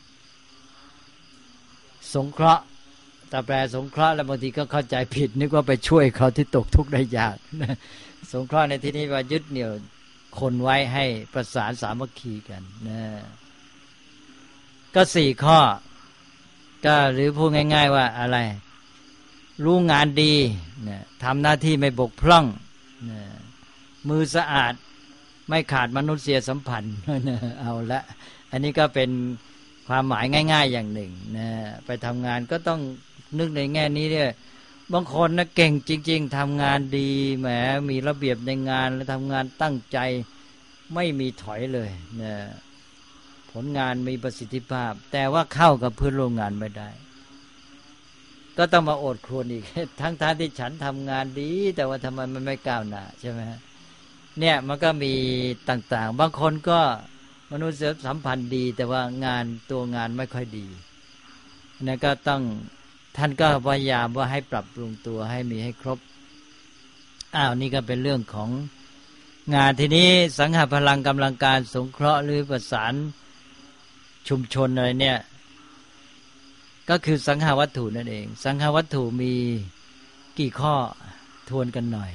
สงเคราะห์แต่แปลสงเคราะห์แล้วบางทีก็เข้าใจผิดนึกว่าไปช่วยเขาที่ตกทุกข์ได้ยากสงเคราะห์ในที่นี้ว่ายึดเหนี่ยวคนไว้ให้ประสานสามัคคีกันนะก็สี่ข้อก็หรือพูดง่ายๆว่าอะไรรู้งานดีนะทำหน้าที่ไม่บกพร่องนะมือสะอาดไม่ขาดมนุษยสัมพันธ์เอาละอันนี้ก็เป็นความหมายง่ายๆอย่างหนึ่งนะไปทำงานก็ต้องนึกในแง่นี้เนี่ยบางคนนะเก่งจริงๆทำงานดีแหมมีระเบียบในงานและทำงานตั้งใจไม่มีถอยเลยนะผลงานมีประสิทธิภาพแต่ว่าเข้ากับเพื่อนร่วมงานไม่ได้ก็ต้องมาอดครวญอีกทั้งท่านที่ฉันทำงานดีแต่ว่าทำไมมันไม่ก้าวหน้าใช่ไหมเนี่ยมันก็มีต่างๆบางคนก็มนุษยสัมพันธ์ดีแต่ว่างานตัวงานไม่ค่อยดีนั่นก็ต้องท่านก็พยายามว่าให้ปรับปรุงตัวให้มีให้ครบอ้าวนี่ก็เป็นเรื่องของงานทีนี้สังหพลังกำลังการสงเคราะห์หรือประสานชุมชนอะไรเนี่ยก็คือสังหวัตถุนั่นเองสังหวัตถุมีกี่ข้อทวนกันหน่อย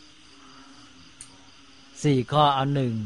สี่ข้อเอาหนึ่ง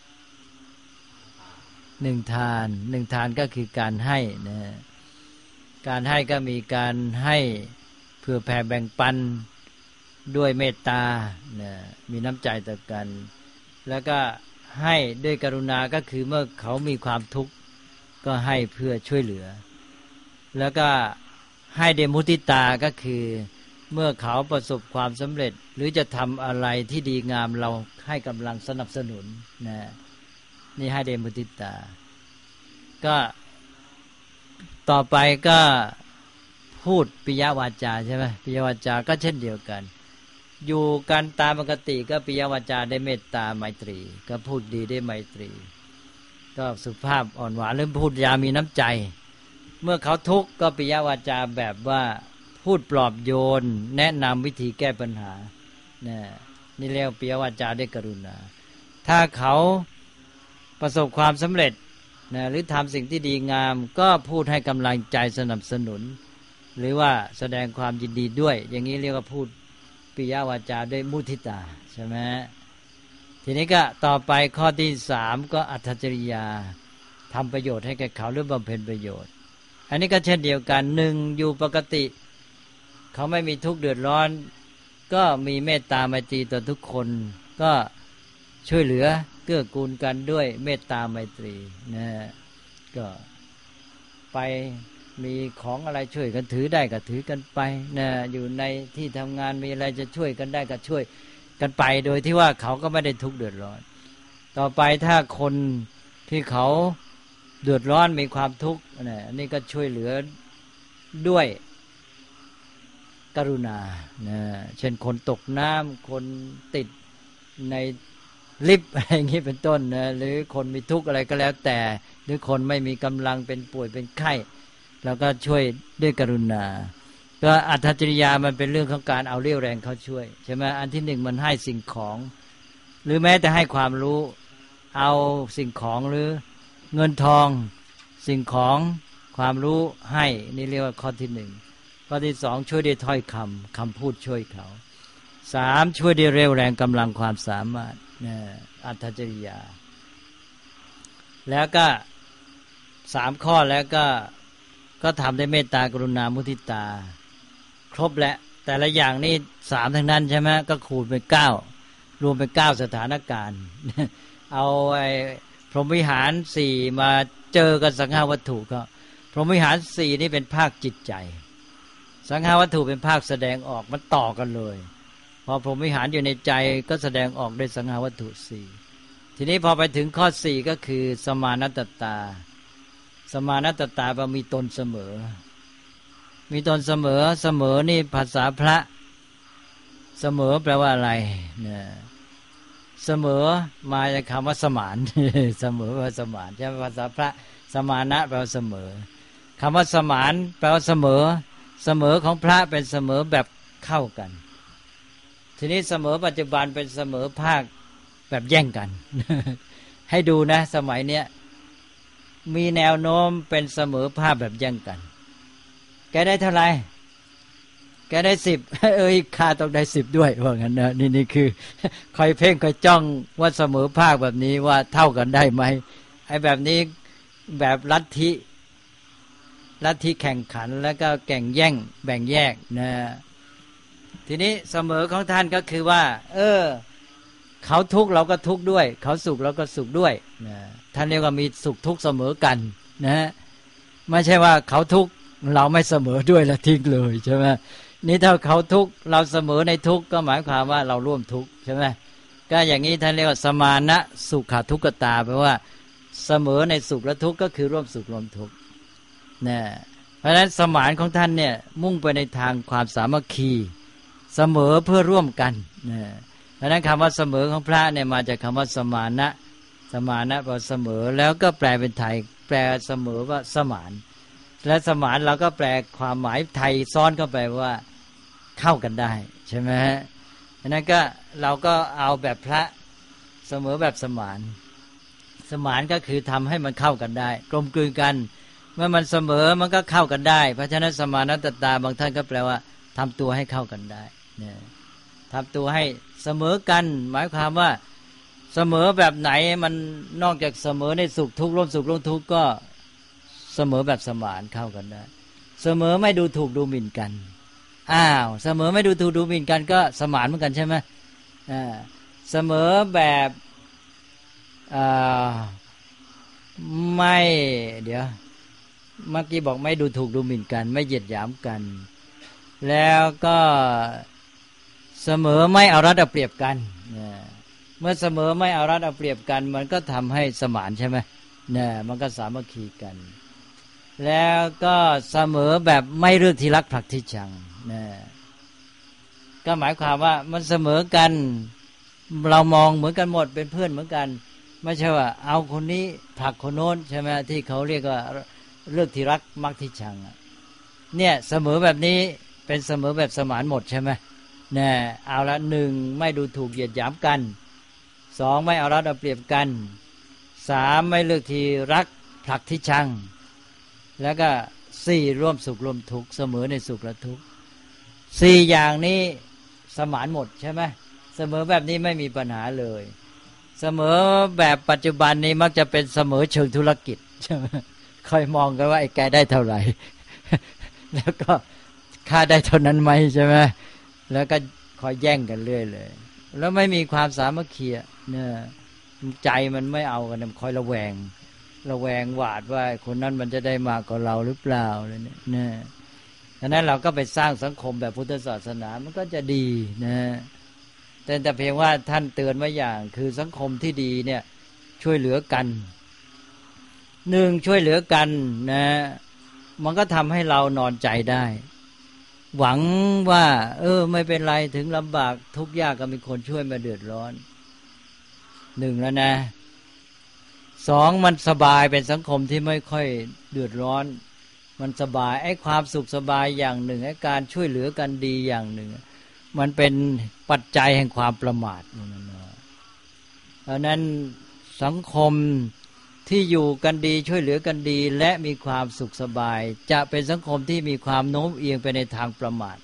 หนึ่งทานหนึ่งทานก็คือการให้นะการให้ก็มีการให้เพื่อแผ่แบ่งปันด้วยเมตตานะมีน้ำใจต่อกันแล้วก็ให้ด้วยกรุณาก็คือเมื่อเขามีความทุกข์ก็ให้เพื่อช่วยเหลือแล้วก็ให้ด้วยมุทิตาก็คือเมื่อเขาประสบความสำเร็จหรือจะทำอะไรที่ดีงามเราให้กำลังสนับสนุนนะนี่ให้ด้วยมุทิตาก็ต่อไปก็พูดปิยวาจาใช่ไหมปิยวาจาก็เช่นเดียวกันอยู่กันตามปกติก็ปิยวาจาได้เมตตาไมตรีก็พูดดีได้ไมตรีก็สุภาพอ่อนหวานหรือพูดยามีน้ำใจเมื่อเขาทุกข์ก็ปิยวาจาแบบว่าพูดปลอบโยนแนะนำวิธีแก้ปัญหานี่นี่เรียกปิยวาจาด้วยกรุณาถ้าเขาประสบความสำเร็จนะหรือทำสิ่งที่ดีงามก็พูดให้กำลังใจสนับสนุนหรือว่าแสดงความยินดีด้วยอย่างนี้เรียกว่าพูดปิยวาจาด้วยมุทิตาใช่ไหมทีนี้ก็ต่อไปข้อที่สามก็อัตถจริยาทำประโยชน์ให้แก่เขาหรือบำเพ็ญประโยชน์อันนี้ก็เช่นเดียวกันหนึ่งอยู่ปกติเขาไม่มีทุกข์เดือดร้อนก็มีเมตตาไมตรีต่อทุกคนก็ช่วยเหลือเกื้อกูลกันด้วยเมตตาไมตรีนะก็ไปมีของอะไรช่วยกันถือได้ก็ถือกันไปนะอยู่ในที่ทำงานมีอะไรจะช่วยกันได้ก็ช่วยกันไปโดยที่ว่าเขาก็ไม่ได้ทุกข์เดือดร้อนต่อไปถ้าคนที่เขาเดือดร้อนมีความทุกข์นะนี่ก็ช่วยเหลือด้วยกรุณานะเช่นคนตกน้ำคนติดในลิฟต์อะไรอย่างนี้เป็นต้นนะหรือคนมีทุกข์อะไรก็แล้วแต่หรือคนไม่มีกำลังเป็นป่วยเป็นไข้แล้วก็ช่วยด้วยกรุณาก็อัตถจริยามันเป็นเรื่องของการเอาเรี่ยวแรงเขาช่วยใช่ไหมอันที่หนึ่งมันให้สิ่งของหรือแม้แต่ให้ความรู้เอาสิ่งของหรือเงินทองสิ่งของความรู้ให้นี่เรียกว่าข้อที่หนึ่งข้อที่สองช่วยด้วยถ้อยคำคำพูดช่วยเขาสามช่วยด้วยเรี่ยวแรงกำลังความสามารถนะอัตถจริยาแล้วก็สามข้อแล้วก็ก็ทำได้เมตตากรุณามุทิตาครบแล้วแต่ละอย่างนี่สามทั้งนั้นใช่ไหมก็คูณเป็นเก้ารวมเป็นเก้าสถานการณ์เอาไอ้พรหมวิหารสี่มาเจอกับสังฆวัตถุก็พรหมวิหารสี่นี่เป็นภาคจิตใจสังฆวัตถุเป็นภาคแสดงออกมันต่อกันเลยพอพรหมวิหารอยู่ในใจก็แสดงออกด้วยสังฆวัตถุสี่ทีนี้พอไปถึงข้อสี่ก็คือสมานัตตาสมานัตตาแปลว่ามีตนเสมอมีตนเสมอเสมอนี่ภาษาพระเสมอแปลว่าอะไรเนี่ยเสมอมาจากคำว่าสมานเสมอว่าสมานใช่ไหมภาษาพระสมานะแปลว่าเสมอคำว่าสมานแปลว่าเสมอเสมอของพระเป็นเสมอแบบเข้ากันทีนี้เสมอปัจจุบันเป็นเสมอภาคแบบแย่งกัน ให้ดูนะสมัยเนี้ยมีแนวโน้มเป็นเสมอภาคแบบแย่งกันแกได้เท่าไหร่แกได้สิบ เอ้ยข้าต้องได้สิบด้วยว่างั้นนะนี่นี่คือคอยเพ่งคอยจ้องว่าเสมอภาคแบบนี้ว่าเท่ากันได้ไหมไอ้แบบนี้แบบลัทธิลัทธิแข่งขันแล้วก็แข่งแย่งแบ่งแยกนะทีนี้เสมอของท่านก็คือว่าเออเขาทุกข์เราก็ทุกข์ด้วยเขาสุขเราก็สุขด้วยนะท่านเรียกว่ามีสุขทุกข์เสมอกันนะไม่ใช่ว่าเขาทุกข์เราไม่เสมอด้วยแล้วทิ้งเลยใช่ไหมนี่ถ้าเขาทุกข์เราเสมอในทุกข์ก็หมายความว่าเราร่วมทุกข์ใช่ไหมก็อย่างนี้ท่านเรียกว่าสมานะสุขทุกขตาแปลว่าเสมอในสุขและทุกข์ก็คือร่วมสุขร่วมทุกข์นะเพราะฉะนั้นสมานของท่านเนี่ยมุ่งไปในทางความสามัคคีเสมอเพื่อร่วมกันนะเพราะฉะนั้นคำว่าเสมอของพระเนี่ยมาจากคำว่าสมานะสมานะแปลว่าเสมอแล้วก็แปลเป็นไทยแปลเสมอว่าสมานและสมานเราก็แปลความหมายไทยซ้อนเข้าไปว่าเข้ากันได้ใช่ไหมฮะอันนั้นก็เราก็เอาแบบพระเสมอแบบสมานสมานก็คือทำให้มันเข้ากันได้กลมกลืนกันเมื่อมันเสมอมันก็เข้ากันได้เพราะฉะนั้นสมานัตตาบางท่านก็แปลว่าทำตัวให้เข้ากันได้เนี่ยทำตัวให้เสมอกันหมายความว่าเสมอแบบไหนมันนอกจากเสมอในสุขทุกข์ร่วมสุขร่วมทุกข์ก็เสมอแบบสมานเข้ากันได้เสมอไม่ดูถูกดูหมิ่นกันอ้าวเสมอไม่ดูถูกดูหมิ่นกันก็สมานเหมือนกันใช่ไหมอ่าเสมอแบบอ่าไม่เดี๋ยวเมื่อกี้บอกไม่ดูถูกดูหมิ่นกันไม่เหยียดหยามกันแล้วก็เสมอไม่เอารัดเอาเปรียบกันเมื่อเสมอไม่เอารัดเอาเปรียบกันมันก็ทำให้สมานใช่ไหมเนี่ยมันก็สามัคคีกันแล้วก็เสมอแบบไม่เลือกที่รักผลักที่ชังเนี่ยก็หมายความว่ามันเสมอกันเรามองเหมือนกันหมดเป็นเพื่อนเหมือนกันไม่ใช่ว่าเอาคนนี้ผลักคนโน้นใช่ไหมที่เขาเรียกว่าเลือกที่รักมักที่ชังเนี่ยเสมอแบบนี้เป็นเสมอแบบสมานหมดใช่ไหมเนี่ยเอาละหนึ่งไม่ดูถูกเหยียดหยามกันสองไม่เอารัดเอาเปรียบกันสามไม่เลือกที่รักผลักที่ชังแล้วก็สี่ร่วมสุขร่วมทุกข์เสมอในสุขและทุกข์สี่อย่างนี้สมานหมดใช่ไหมเสมอแบบนี้ไม่มีปัญหาเลยเสมอแบบปัจจุบันนี้มักจะเป็นเสมอเชิงธุรกิจใช่ไหมคอยมองกันว่าไอ้แกได้เท่าไหร่แล้วก็ค่าได้เท่านั้นไหมใช่ไหมแล้วก็คอยแย่งกันเรื่อยเลยแล้วไม่มีความสามัคคีเนี่ยใจมันไม่เอากันมันคอยระแวงระแวงหวาดว่าคนนั้นมันจะได้มากกว่าเราหรือเปล่าอะไรเนี่ยเนี่ยดังนั้นเราก็ไปสร้างสังคมแบบพุทธศาสนามันก็จะดีนะแต่แต่เพียงว่าท่านเตือนไว้อย่างคือสังคมที่ดีเนี่ยช่วยเหลือกันหนึ่งช่วยเหลือกันนะมันก็ทำให้เรานอนใจได้หวังว่าเออไม่เป็นไรถึงลำบากทุกข์ยากก็มีคนช่วยมาเดือดร้อนหนึ่งแล้วนะสองมันสบายเป็นสังคมที่ไม่ค่อยเดือดร้อนมันสบายไอ้ความสุขสบายอย่างหนึ่งไอ้การช่วยเหลือกันดีอย่างหนึ่งมันเป็นปัจจัยแห่งความประมาทเพราะนั้นสังคมที่อยู่กันดีช่วยเหลือกันดีและมีความสุขสบายจะเป็นสังคมที่มีความโน้มเอียงไปในทางประมาท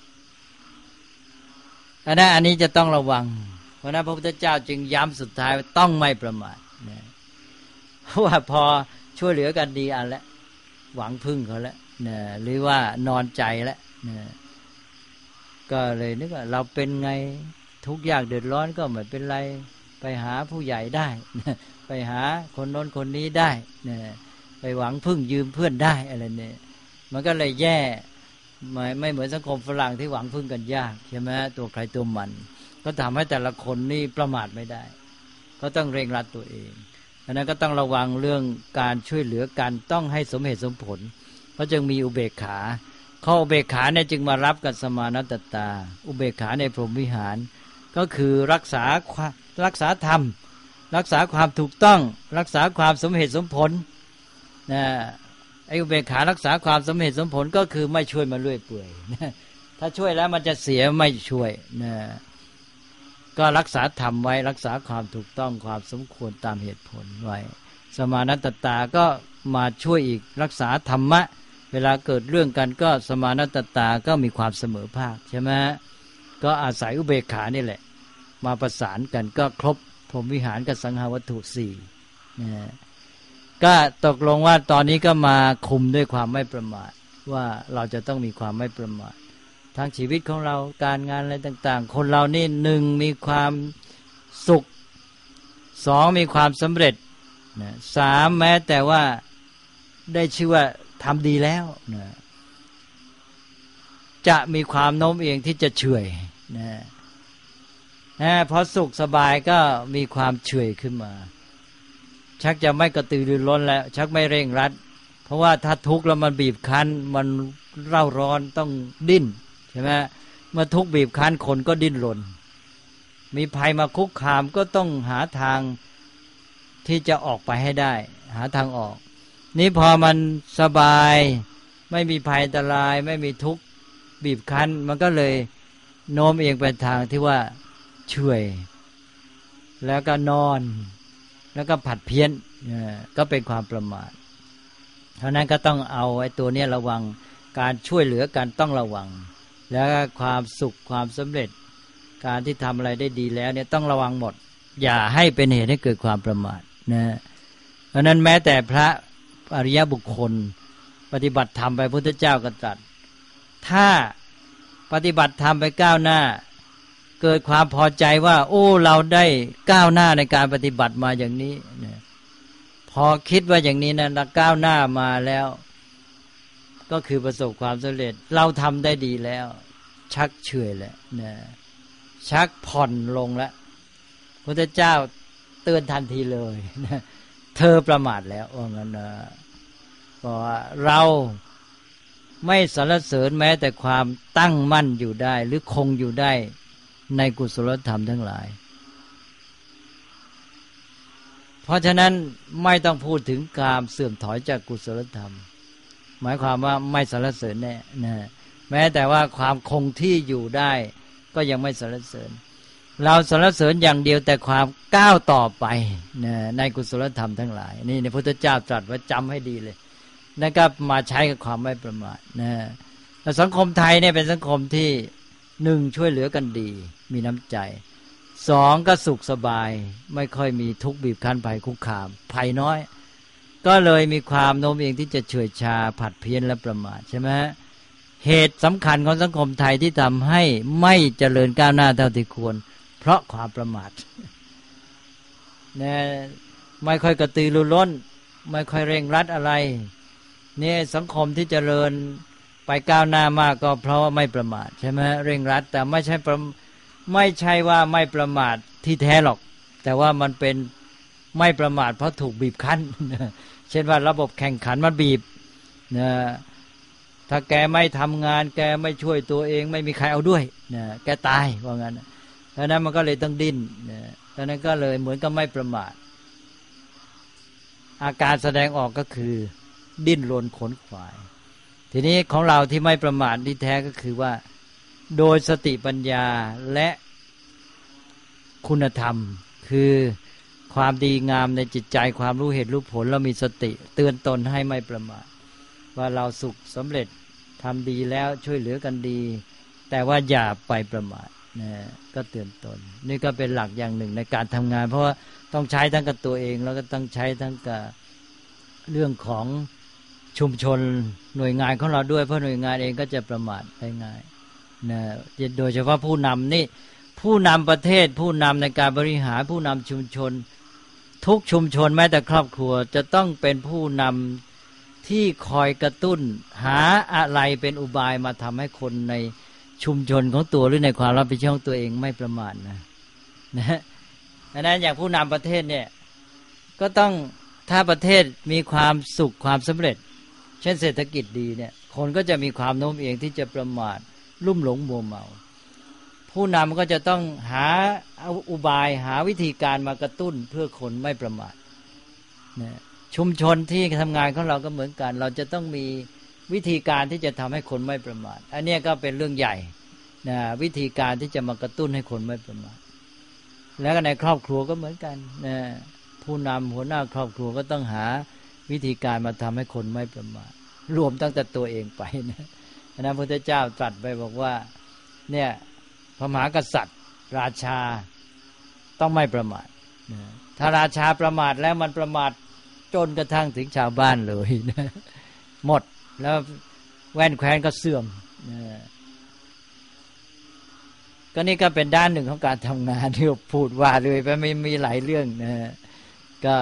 อันนั้นอันนี้จะต้องระวังเพราะนั้นพระพุทธเจ้าจึงย้ำสุดท้ายว่าต้องไม่ประมาทนะเพราะว่าพอช่วยเหลือกันดีอันแล้วหวังพึ่งเขาแล้วนะหรือว่านอนใจแล้วนะก็เลยนึกว่าเราเป็นไงทุกข์ยากเดือดร้อนก็ไม่เป็นไรไปหาผู้ใหญ่ได้นะไปหาคนโน้นคนนี้ได้นะไปหวังพึ่งยืมเพื่อนได้อะไรเนี่ยมันก็เลยแย่ไม่ไม่เหมือนสังคมฝรั่งที่หวังพึ่งกันยากใช่ไหมตัวใครตัวมันก็ทำให้แต่ละคนนี่ประมาทไม่ได้ก็ต้องเร่งรัดตัวเองอันนั้นก็ต้องระวังเรื่องการช่วยเหลือกันต้องให้สมเหตุสมผลเพราะจึงมีอุเบกขาข้ออุเบกขาเนี่ยจึงมารับกับสมานัตตาอุเบกขาในพรหมวิหารก็คือรักษารักษาธรรมรักษาความถูกต้องรักษาความสมเหตุสมผลนะไอ้อุเบกขารักษาความสมเหตุสมผลก็คือไม่ช่วยมันเรื่อยเปื่อยถ้าช่วยแล้วมันจะเสียไม่ช่วยนะก็รักษาธรรมไว้รักษาความถูกต้องความสมควรตามเหตุผลไว้สมานัตตาก็มาช่วยอีกรักษาธรรมะเวลาเกิดเรื่องกันก็สมานัตตาก็มีความเสมอภาคใช่ไหมก็อาศัยอุเบกขานี่แหละมาประสานกันก็ครบพรหมวิหารกับสังหาวัตถุสี่นะก็ตกลงว่าตอนนี้ก็มาคุมด้วยความไม่ประมาทว่าเราจะต้องมีความไม่ประมาททั้งชีวิตของเราการงานอะไรต่างๆคนเรานี่หนึ่งมีความสุขสองมีความสำเร็จนะสามแม้แต่ว่าได้ชื่อว่าทำดีแล้วนะจะมีความโน้มเอียงที่จะเฉื่อยนะนะพอสุขสบายก็มีความเฉื่อยขึ้นมาชักจะไม่กระตือรือร้นแล้วชักไม่เร่งรัดเพราะว่าถ้าทุกข์แล้วมันบีบคั้นมันเร่าร้อนต้องดิ้นใช่ไหมเมื่อทุกข์บีบคั้นคนก็ดิ้นรนมีภัยมาคุกคามก็ต้องหาทางที่จะออกไปให้ได้หาทางออกนี่พอมันสบายไม่มีภัยอันตรายไม่มีทุกข์บีบคั้นมันก็เลยโน้มเอียงไปทางที่ว่าเฉื่อยแล้วก็นอนแล้วก็ผัดเพี้ยนก็เป็นความประมาทเพราะนั้นก็ต้องเอาไอ้ตัวนี้ระวังการช่วยเหลือกันต้องระวังแล้วความสุขความสำเร็จการที่ทำอะไรได้ดีแล้วเนี่ยต้องระวังหมดอย่าให้เป็นเหตุให้เกิดความประมาทนะเพราะนั้นแม้แต่พระอริยบุคคลปฏิบัติธรรมไปพุทธเจ้าก็ตรัสถ้าปฏิบัติธรรมไปก้าวหน้าเกิดความพอใจว่าโอ้เราได้ก้าวหน้าในการปฏิบัติมาอย่างนี้นะพอคิดว่าอย่างนี้นะเราก้าวหน้ามาแล้วก็คือประสบความสำเร็จเราทำได้ดีแล้วชักเฉื่อยแล้วนะชักผ่อนลงแล้วพระเจ้าเตือนทันทีเลยนะเธอประมาทแล้วว่างั้นนะเพราะว่าเราไม่สรรเสริญแม้แต่ความตั้งมั่นอยู่ได้หรือคงอยู่ได้ในกุศลธรรมทั้งหลายเพราะฉะนั้นไม่ต้องพูดถึงการเสื่อมถอยจากกุศลธรรมหมายความว่าไม่สรรเสริญแน่นะแม้แต่ว่าความคงที่อยู่ได้ก็ยังไม่สรรเสริญเราสรรเสริญอย่างเดียวแต่ความก้าวต่อไปนะในกุศลธรรมทั้งหลายนี่พระพุทธเจ้าตรัสไว้จำให้ดีเลยนั่นก็มาใช้กับความไม่ประมาทนะแล้วสังคมไทยเนี่ยเป็นสังคมที่หนึ่งช่วยเหลือกันดีมีน้ำใจสองก็สุขสบายไม่ค่อยมีทุกข์บีบคั้นภัยคุกคามภัยน้อยก็เลยมีความโน้มเอียงที่จะเฉื่อยชาผัดเพี้ยนและประมาทใช่ไหมเหตุสำคัญของสังคมไทยที่ทำให้ไม่เจริญก้าวหน้าเท่าที่ควรเพราะความประมาทเนี่ยไม่ค่อยกระตือรือร้นไม่ค่อยเร่งรัดอะไรเนี่ยสังคมที่เจริญไปก้าวหน้ามากก็เพราะว่าไม่ประมาทใช่ไหมเร่งรัดแต่ไม่ใช่ไม่ใช่ว่าไม่ประมาทที่แท้หรอกแต่ว่ามันเป็นไม่ประมาทเพราะถูกบีบคั้นเช่นว่าระบบแข่งขันมันบีบนะถ้าแกไม่ทำงานแกไม่ช่วยตัวเองไม่มีใครเอาด้วยนะแกตายว่างั้นดังนั้นมันก็เลยต้องดิ้นนะดังนั้นก็เลยเหมือนกับไม่ประมาทอาการแสดงออกก็คือดิ้นรนขนขวายทีนี้ของเราที่ไม่ประมาทที่แท้ก็คือว่าโดยสติปัญญาและคุณธรรมคือความดีงามในจิตใจความรู้เหตุรู้ผลเรามีสติเตือนตนให้ไม่ประมาทว่าเราสุขสำเร็จทำดีแล้วช่วยเหลือกันดีแต่ว่าอย่าไปประมาทนะก็เตือนตนนี่ก็เป็นหลักอย่างหนึ่งในการทำงานเพราะว่าต้องใช้ทั้งกับตัวเองแล้วก็ต้องใช้ทั้งกับเรื่องของชุมชนหน่วยงานของเราด้วยเพราะหน่วยงานเองก็จะประมาทได้ง่ายนะโดยเฉพาะผู้นำนี่ผู้นำประเทศผู้นำในการบริหารผู้นำชุมชนทุกชุมชนแม้แต่ครอบครัวจะต้องเป็นผู้นำที่คอยกระตุ้นหาอะไรเป็นอุบายมาทำให้คนในชุมชนของตัวหรือในความรับผิดชอบของตัวเองไม่ประมาทนะนะดังนั้นอย่างผู้นำประเทศเนี่ยก็ต้องถ้าประเทศมีความสุขความสำเร็จเช่นเศรษฐกิจดีเนี่ยคนก็จะมีความโน้มเอียงที่จะประมาทลุ่มหลงมัวเมาผู้นำก็จะต้องหาอุบายหาวิธีการมากระตุ้นเพื่อคนไม่ประมาทนะชุมชนที่ทำงานของเราก็เหมือนกันเราจะต้องมีวิธีการที่จะทำให้คนไม่ประมาทอันนี้ก็เป็นเรื่องใหญ่นะวิธีการที่จะมากระตุ้นให้คนไม่ประมาทแล้วก็ในครอบครัวก็เหมือนกันนะผู้นำหัวหน้าครอบครัวก็ต้องหาวิธีการมาทำให้คนไม่ประมาทรวมตั้งแต่ตัวเองไปนะพระพุทธเจ้าตรัสไปบอกว่าเนี่ยพระมหากษัตริย์ราชาต้องไม่ประมาทนะถ้าราชาประมาทแล้วมันประมาทจนกระทั่งถึงชาวบ้านเลยนะหมดแล้วแว่นแคว้นก็เสื่อมนะก็นี่ก็เป็นด้านหนึ่งของการทำงานที่พูดว่าเลยไปไม่มีหลายเรื่องนะก็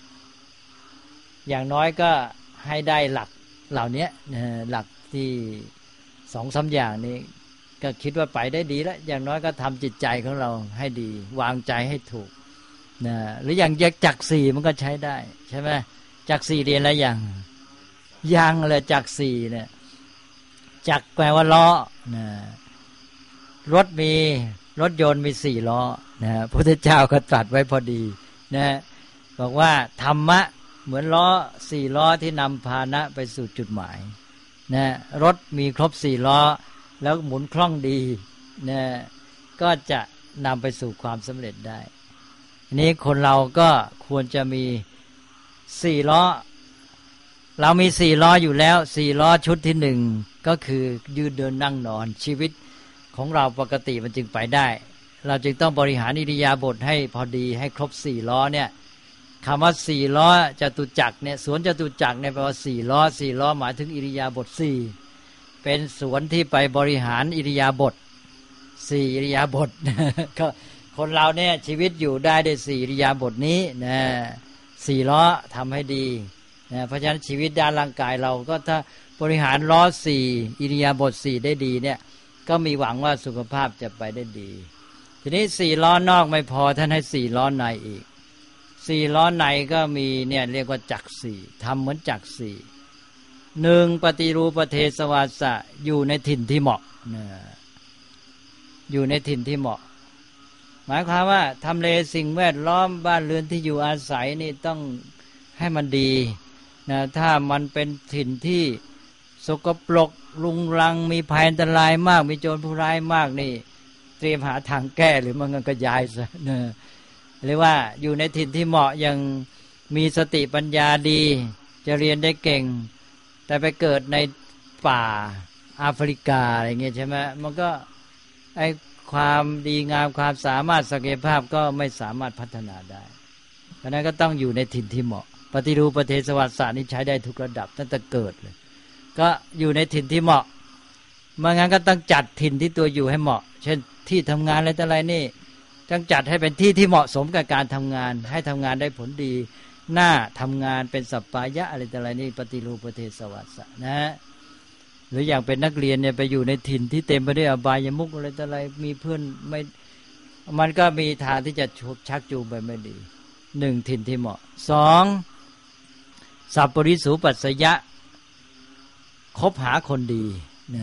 อย่างน้อยก็ให้ได้หลักเหล่านี้นะหลักที่สองสามอย่างนี้ก็คิดว่าไปได้ดีแล้วอย่างน้อยก็ทำจิตใจของเราให้ดีวางใจให้ถูกนะหรืออย่างจักรสี่มันก็ใช้ได้ใช่ไหมจักรสี่เรียนแล้วยังยังเลยจักรสี่เนี่ยจักรแปลว่าล้อนะรถมีรถยนต์มีสี่ล้อนะพระพุทธเจ้าก็ตรัสไว้พอดีนะบอกว่าธรรมะเหมือนล้อสี่ล้อที่นำพาหนะไปสู่จุดหมายนะรถมีครบสี่ล้อแล้วหมุนคล่องดีนะก็จะนำไปสู่ความสำเร็จได้นี้คนเราก็ควรจะมีสี่ล้อเรามีสี่ล้ออยู่แล้วสี่ล้อชุดที่หนึ่งก็คือยืนเดินนั่งนอนชีวิตของเราปกติมันจึงไปได้เราจึงต้องบริหารอิริยาบถให้พอดีให้ครบสี่ล้อเนี่ยคำว่าสี่ล้อจตุจักรเนี่ยสวนจตุจักรเนี่ยแปลว่าสี่ล้อสี่ล้อหมายถึงอิริยาบถสี่เป็นสวนที่ไปบริหารอิริยาบถสี่อิริยาบถก็คนเราเนี่ยชีวิตอยู่ได้ด้วยสี่อิริยาบถนี้นะสี่ล้อทำให้ดีนะเพราะฉะนั้นชีวิตด้านร่างกายเราก็ถ้าบริหารล้อสี่อิริยาบถสี่ได้ดีเนี่ยก็มีหวังว่าสุขภาพจะไปได้ดีทีนี้สี่ล้อนอกไม่พอท่านให้สี่ล้อในอีกสี่ล้อในก็มีเนี่ยเรียกว่าจักรสี่ทำเหมือนจักรสี่หนึ่งปฏิรูปเทศวาสะอยู่ในถิ่นที่เหมาะนะอยู่ในถิ่นที่เหมาะหมายความว่าทำเลสิ่งแวดล้อมบ้านเรือนที่อยู่อาศัยนี่ต้องให้มันดีนะถ้ามันเป็นถิ่นที่สกปรกรุงรังมีภัยอันตรายมากมีโจรผู้ร้ายมากนี่เตรียมหาทางแก้หรือมันก็ย้ายซะนะหรือว่าอยู่ในถิ่นที่เหมาะยังมีสติปัญญาดีจะเรียนได้เก่งแต่ไปเกิดในป่าแอฟริกาอะไรเงี้ยใช่ไหมมันก็ไอความดีงามความสามารถศักยภาพก็ไม่สามารถพัฒนาได้เพราะนั้นก็ต้องอยู่ในถิ่นที่เหมาะปฏิรูปประเทศวัตศาสตร์นี่ใช้ได้ทุกระดับตั้งแต่เกิดเลยก็อยู่ในถิ่นที่เหมาะไม่งั้นก็ต้องจัดถิ่นที่ตัวอยู่ให้เหมาะเช่นที่ทำงานอะไรต่ออะไรนี่ต้องจัดให้เป็นที่ที่เหมาะสมกับการทำงานให้ทำงานได้ผลดีหน้าทำงานเป็นสัปปายะอะไรต่ออะไรนี่ปฏิรูปประเทศวัตศาสตร์นะหรืออย่างเป็นนักเรียนเนี่ยไปอยู่ในถิ่นที่เต็มไปด้วยอบายมุขอะไรต่ออะไรมีเพื่อนไม่มันก็มีทางที่จะชักจูงไปไม่ดีหนึ่งถิ่นที่เหมาะสองสัพปริสูปัสสยะคบหาคนดีนะ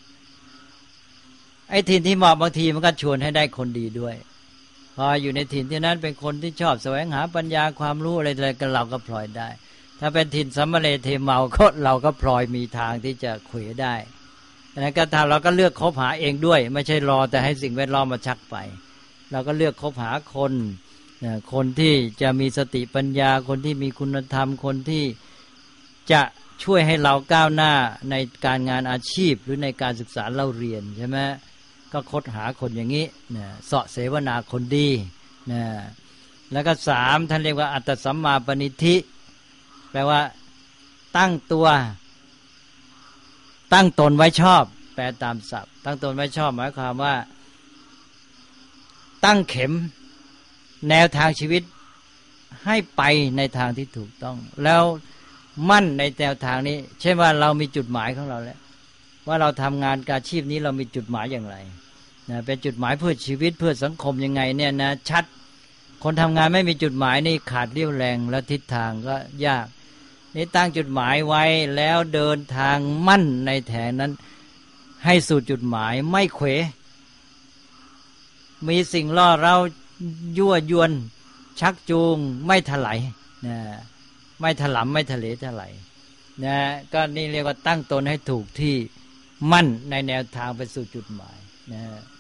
ไอ้ถิ่นที่เหมาะบางทีมันก็ชวนให้ได้คนดีด้วยพออยู่ในถิ่นที่นั้นเป็นคนที่ชอบแสวงหาปัญญาความรู้อะไรอะไรกันเราก็พลอยได้ถ้าเป็นถิ่นสัมมะเลเทเมาก็เราก็พลอยมีทางที่จะเขวได้ดังนั้นก็ถ้าเราก็เลือกคบหาเองด้วยไม่ใช่รอแต่ให้สิ่งแวดล้อมมาชักไปเราก็เลือกคบหาคนคนที่จะมีสติปัญญาคนที่มีคุณธรรมคนที่จะช่วยให้เราก้าวหน้าในการงานอาชีพหรือในการศึกษาเล่าเรียนใช่ไหมก็คบหาคนอย่างนี้นะเสาะเสวนาคนดีนะแล้วก็สามท่านเรียกว่าอัตตสัมมาปณิธิแปลว่าตั้งตัวตั้งตนไว้ชอบแปลตามศัพท์ตั้งตนไว้ชอบหมายความว่าตั้งเข็มแนวทางชีวิตให้ไปในทางที่ถูกต้องแล้วมั่นในแนวทางนี้เช่นว่าเรามีจุดหมายของเราแล้วว่าเราทำงานอาชีพนี้เรามีจุดหมายอย่างไรนะเป็นจุดหมายเพื่อชีวิตเพื่อสังคมยังไงเนี่ยนะชัดคนทำงานไม่มีจุดหมายนี่ขาดเรี่ยวแรงและทิศทางก็ยากนี่ตั้งจุดหมายไว้แล้วเดินทางมั่นในแถวนั้นให้สู่จุดหมายไม่เขวมีสิ่งล่อเรายั่วยวนชักจูงไม่ถลายนะไไม่ถลำไม่ทะเลทลายนะก็นี่เรียกว่าตั้งตนให้ถูกที่มั่นในแนวทางไปสู่จุดหมายนะ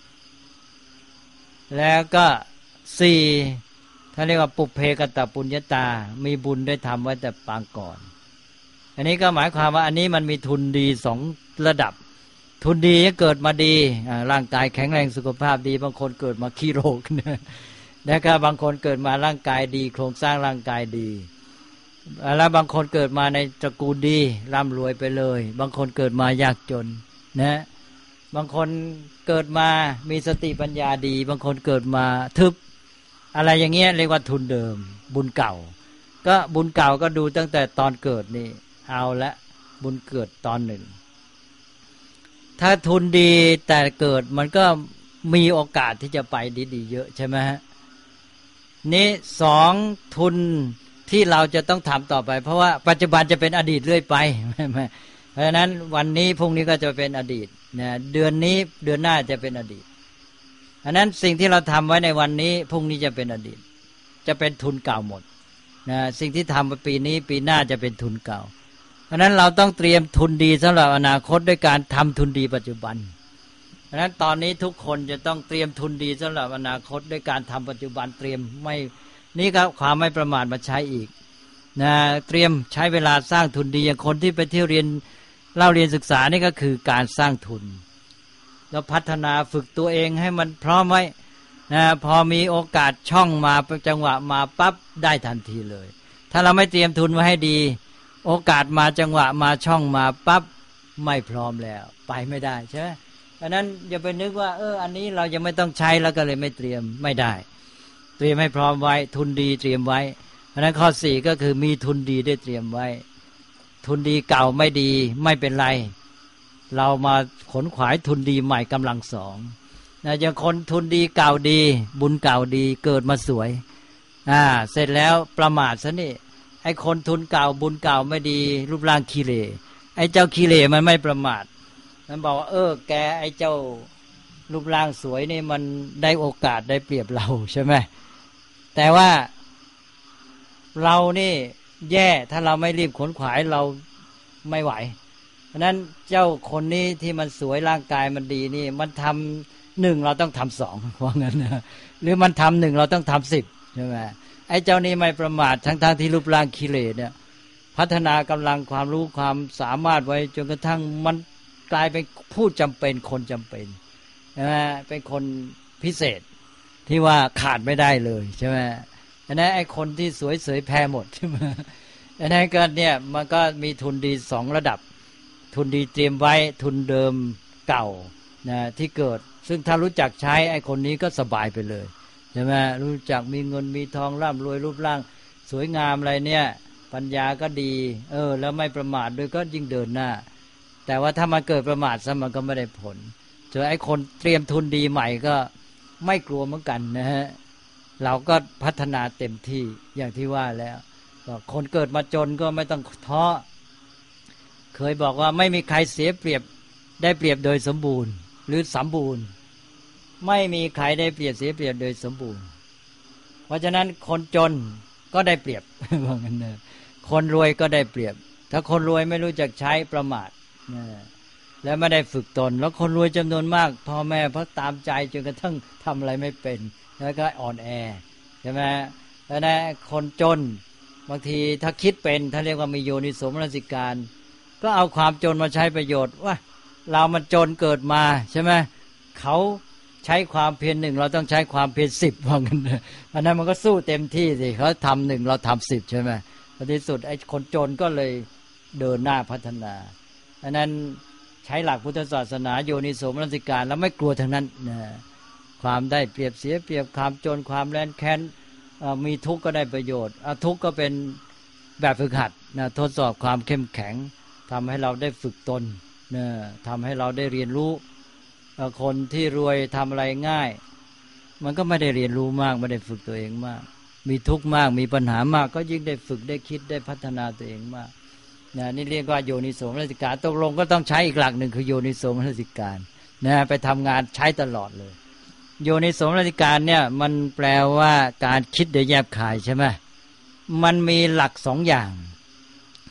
แล้วก็สี่ถ้าเรียกว่าปุเพกตปุญญาตามีบุญได้ทำไว้แต่ปางก่อนอันนี้ก็หมายความว่าอันนี้มันมีทุนดีสองระดับทุนดีเกิดมาดีร่างกายแข็งแรงสุขภาพดีบางคนเกิดมาขี้โรคนะนะครับบางคนเกิดมาร่างกายดีโครงสร้างร่างกายดีแล้วบางคนเกิดมาในตระกูลดีร่ำรวยไปเลยบางคนเกิดมายากจนนะบางคนเกิดมามีสติปัญญาดีบางคนเกิดมาทึบอะไรอย่างเงี้ยเรียกว่าทุนเดิมบุญเก่าก็บุญเก่าก็ดูตั้งแต่ตอนเกิดนี่เอาละบุญเกิดตอนหนึ่งถ้าทุนดีแต่เกิดมันก็มีโอกาสที่จะไปดีๆเยอะใช่ไหมฮะนี่สองทุนที่เราจะต้องทำต่อไปเพราะว่าปัจจุบันจะเป็นอดีตเรื่อยไปเพราะฉะนั้นวันนี้พรุ่งนี้ก็จะเป็นอดีตนะเดือนนี้เดือนหน้าจะเป็นอดีตอันนั้นสิ่งที่เราทำไว้ในวันนี้พรุ่งนี้จะเป็นอดีตจะเป็นทุนเก่าหมดนะสิ่งที่ทำไปปีนี้ปีหน้าจะเป็นทุนเก่าเพราะนั้นเราต้องเตรียมทุนดีสำหรับอนาคตด้วยการทำทุนดีปัจจุบันเพราะนั้นตอนนี้ทุกคนจะต้องเตรียมทุนดีสำหรับอนาคตด้วยการทำปัจจุบันเตรียมไม่นี่ก็ความไม่ประมาทมาใช้อีกนะเตรียมใช้เวลาสร้างทุนดีอย่างคนที่ไปเที่ยวเรียนเล่าเรียนศึกษานี่ก็คือการสร้างทุนแล้วพัฒนาฝึกตัวเองให้มันพร้อมไว้นะพอมีโอกาสช่องมาจังหวะมาปั๊บได้ทันทีเลยถ้าเราไม่เตรียมทุนไว้ให้ดีโอกาสมาจังหวะมาช่องมาปั๊บไม่พร้อมแล้วไปไม่ได้ใช่ไหมดังนั้นอย่าไปนึกว่าเอออันนี้เรายังไม่ต้องใช้แล้วก็เลยไม่เตรียมไม่ได้เตรียมให้พร้อมไว้ทุนดีเตรียมไว้เพราะนั้นข้อสี่ก็คือมีทุนดีได้เตรียมไว้ทุนดีเก่าไม่ดีไม่เป็นไรเรามาขนขวายทุนดีใหม่กำลังสองนะอย่างคนทุนดีเก่าดีบุญเก่าดีเกิดมาสวยอ่าเสร็จแล้วประมาทซะนี่ไอ้คนทุนเก่าบุญเก่าไม่ดีรูปร่างขี้เหร่ไอ้เจ้าขี้เหร่มันไม่ประมาทมันบอกว่าเออแกไอ้เจ้ารูปร่างสวยนี่มันได้โอกาสได้เปรียบเราใช่ไหมแต่ว่าเรานี่แย่ถ้าเราไม่รีบขนขวายเราไม่ไหวเพราะนั้นเจ้าคนนี้ที่มันสวยร่างกายมันดีนี่มันทำหนึ่งเราต้องทำสองว่างั้นนะหรือมันทำหนึ่งเราต้องทำสิบใช่ไหมไอ้เจ้านี้ไม่ประมาททั้งๆ ท, ที่รูปร่างขี้เหร่เนี่ยพัฒนากำลังความรู้ความสามารถไว้จนกระทั่งมันกลายเป็นผู้จำเป็นคนจำเป็นใช่ไหมเป็นคนพิเศษที่ว่าขาดไม่ได้เลยใช่ไหมอันนั้นไอ้คนที่สวยเสยแพ้หมดใช่ไหมอันนั้นก็เนี่ยมันก็มีทุนดีสองระดับทุนดีเตรียมไว้ทุนเดิมเก่านะที่เกิดซึ่งถ้ารู้จักใช้ไอ้คนนี้ก็สบายไปเลยใช่ไหมรู้จักมีเงินมีทองร่ำรวยรูปร่างสวยงามอะไรเนี่ยปัญญาก็ดีเออแล้วไม่ประมาทด้วยก็ยิ่งเดินหน้าแต่ว่าถ้ามันเกิดประมาทซะมันก็ไม่ได้ผลเจอไอ้คนเตรียมทุนดีใหม่ก็ไม่กลัวเหมือนกันนะฮะเราก็พัฒนาเต็มที่อย่างที่ว่าแล้วคนเกิดมาจนก็ไม่ต้องท้อเคยบอกว่าไม่มีใครเสียเปรียบได้เปรียบโดยสมบูรณ์หรือสมบูรณ์ไม่มีใครได้เปรียบเสียเปรียบโดยสมบูรณ์เพราะฉะนั้นคนจนก็ได้เปรียบว่างั้นนะคนรวยก็ได้เปรียบถ้าคนรวยไม่รู้จักใช้ประมาทนะแล้วไม่ได้ฝึกตนแล้วคนรวยจำนวนมากพ่อแม่เพราะตามใจจนกระทั่งทำอะไรไม่เป็นแล้วก็อ่อนแอใช่ไหมแล้วนะคนจนบางทีถ้าคิดเป็นถ้าเรียกว่ามีโยนิโสมนสิการก็เอาความจนมาใช้ประโยชน์ว่าเรามันจนเกิดมาใช่ไหมเขาใช้ความเพียรหนึ่งเราต้องใช้ความเพียรสิบว่างั้นอันนั้นมันก็สู้เต็มที่สิเขาทำหนึ่งเราทำสิบใช่ไหมในที่สุดไอ้คนจนก็เลยเดินหน้าพัฒนาอันนั้นใช้หลักพุทธศาสนาโยนิโสมนสิการแล้วไม่กลัวทั้งนั้นนะความได้เปรียบเสียเปรียบความจนความแร้นแค้นมีทุกข์ก็ได้ประโยชน์ทุกข์ก็เป็นแบบฝึกหัดนะทดสอบความเข้มแข็งทำให้เราได้ฝึกตนนะทำให้เราได้เรียนรู้คนที่รวยทำอะไรง่ายมันก็ไม่ได้เรียนรู้มากไม่ได้ฝึกตัวเองมากมีทุกข์มากมีปัญหามากก็ยิ่งได้ฝึกได้คิดได้พัฒนาตัวเองมากนะนี่เรียกว่าโยนิโสมนสิการตกลงก็ต้องใช้อีกหลักหนึ่งคือโยนิโสมนสิการนะไปทำงานใช้ตลอดเลยโยนิโสมนสิการเนี่ยมันแปลว่าการคิดโดยแยบคายใช่ไหมมันมีหลักสองอย่าง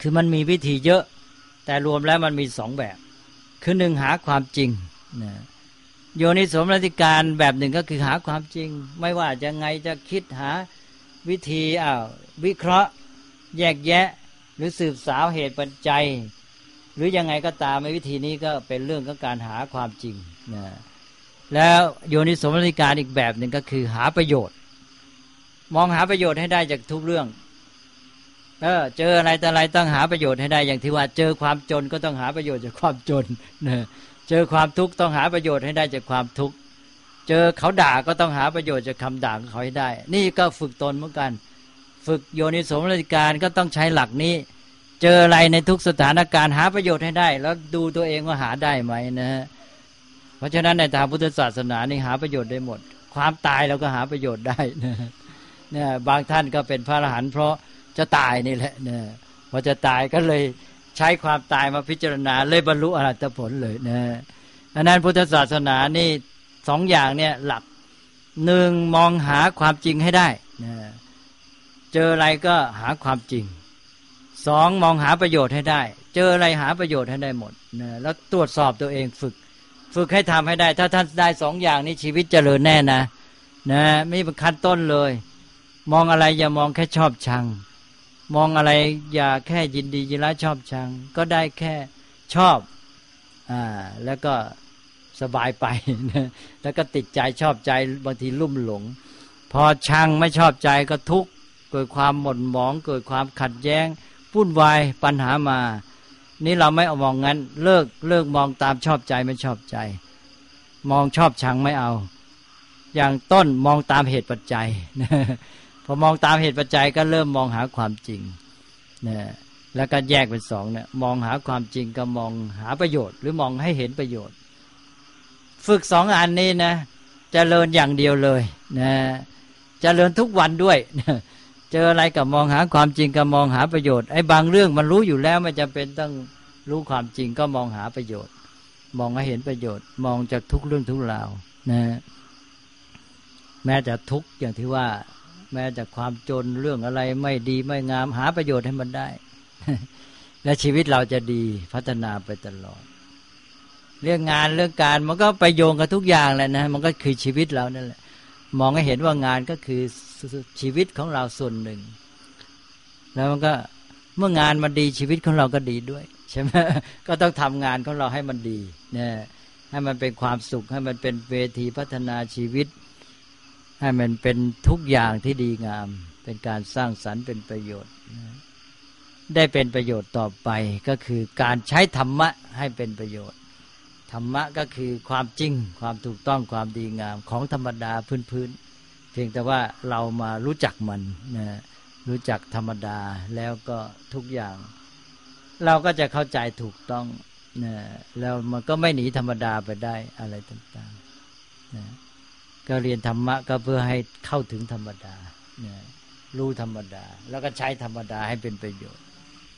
คือมันมีวิธีเยอะแต่รวมแล้วมันมีสองแบบคือหนึ่งหาความจริงนะโยนิโสมนสิการแบบหนึ่งก็คือหาความจริงไม่ว่าจะไงจะคิดหาวิธีอ้าววิเคราะห์แยกแยะหรือสืบสาวเหตุปัจจัยหรือยังไงก็ตามในวิธีนี้ก็เป็นเรื่องของการหาความจริงนะแล้วโยนิโสมนสิการอีกแบบหนึ่งก็คือหาประโยชน์มองหาประโยชน์ให้ได้จากทุกเรื่องเออเจออะไรแต่อะไรต้องหาประโยชน์ให้ได้อย่างที่ว่าเจอความจนก็ต้องหาประโยชน์จากความจนนะเจอความทุกข์ต้องหาประโยชน์ให้ได้จากความทุกข์เจอเขาด่าก็ต้องหาประโยชน์จากคำด่าของเขาให้ได้นี่ก็ฝึกตนเหมือนกันฝึกโยนิโสมนสิการก็ต้องใช้หลักนี้เจออะไรในทุกสถานการณ์หาประโยชน์ให้ได้แล้วดูตัวเองว่าหาได้ไหมนะฮะเพราะฉะนั้นในทางพุทธศาสนานี่หาประโยชน์ได้หมดความตายเราก็หาประโยชน์ได้นะเนี่ยบางท่านก็เป็นพระอรหันต์เพราะจะตายนี่แหละเนี่ยพอจะตายก็เลยใช้ความตายมาพิจารณาเลยบรรลุอรหัตผลเลยนะอันนั้นพุทธศาสนานี่สองอย่างเนี่ยหลักหนึ่งมองหาความจริงให้ได้นะเจออะไรก็หาความจริงสองมองหาประโยชน์ให้ได้เจออะไรหาประโยชน์ให้ได้หมดนะแล้วตรวจสอบตัวเองฝึกฝึกให้ทำให้ได้ถ้าท่านได้สองอย่างนี้ชีวิตเจริญแน่นะนะไม่เป็นขั้นต้นเลยมองอะไรอย่ามองแค่ชอบชังมองอะไรอย่าแค่ยินดียินร้ายชอบชังก็ได้แค่ชอบอ่าแล้วก็สบายไปนะแล้วก็ติดใจชอบใจบางทีลุ่มหลงพอชังไม่ชอบใจก็ทุกข์เกิดความหม่นหมองเกิดความขัดแย้งวุ่นวายปัญหามานี่เราไม่เอามองงั้นเลิกเลิกมองตามชอบใจไม่ชอบใจมองชอบชังไม่เอาอย่างต้นมองตามเหตุปัจจัยพอมองตามเหตุปัจจัยก็เริ่มมองหาความจริงนะแล้วก็แยกเป็นสองเนี่ยมองหาความจริงกับมองหาประโยชน์หรือมองให้เห็นประโยชน์ฝึกสองอันนี้นะเจริญอย่างเดียวเลยนะเจริญทุกวันด้วยเจออะไรกับมองหาความจริงกับมองหาประโยชน์ไอ้บางเรื่องมันรู้อยู่แล้วไม่จำเป็นต้องรู้ความจริงก็มองหาประโยชน์มองให้เห็นประโยชน์มองจากทุกเรื่องทุกราวนะแม้จะทุกข์อย่างที่ว่าแม้จากความจนเรื่องอะไรไม่ดีไม่งามหาประโยชน์ให้มันได้และชีวิตเราจะดีพัฒนาไปตลอดเรื่องงานเรื่องการมันก็ไปโยงกับทุกอย่างแหละนะมันก็คือชีวิตเรานั่นแหละมองให้เห็นว่างานก็คือชีวิตของเราส่วนหนึ่งแล้วมันก็เมื่องานมันดีชีวิตของเราก็ดีด้วยใช่ไหมก็ต้องทำงานของเราให้มันดีเนี่ยให้มันเป็นความสุขให้มันเป็นเวทีพัฒนาชีวิตให้มันเป็นทุกอย่างที่ดีงามเป็นการสร้างสรรค์เป็นประโยชน์ได้เป็นประโยชน์ต่อไปก็คือการใช้ธรรมะให้เป็นประโยชน์ธรรมะก็คือความจริงความถูกต้องความดีงามของธรรมดาพื้นๆเพียงแต่ว่าเรามารู้จักมันนะรู้จักธรรมดาแล้วก็ทุกอย่างเราก็จะเข้าใจถูกต้องนะแล้วมันก็ไม่หนีธรรมดาไปได้อะไรต่างๆนะก็เรียนธรรมะก็เพื่อให้เข้าถึงธรรมดานะรู้ธรรมดาแล้วก็ใช้ธรรมดาให้เป็นประโยชน์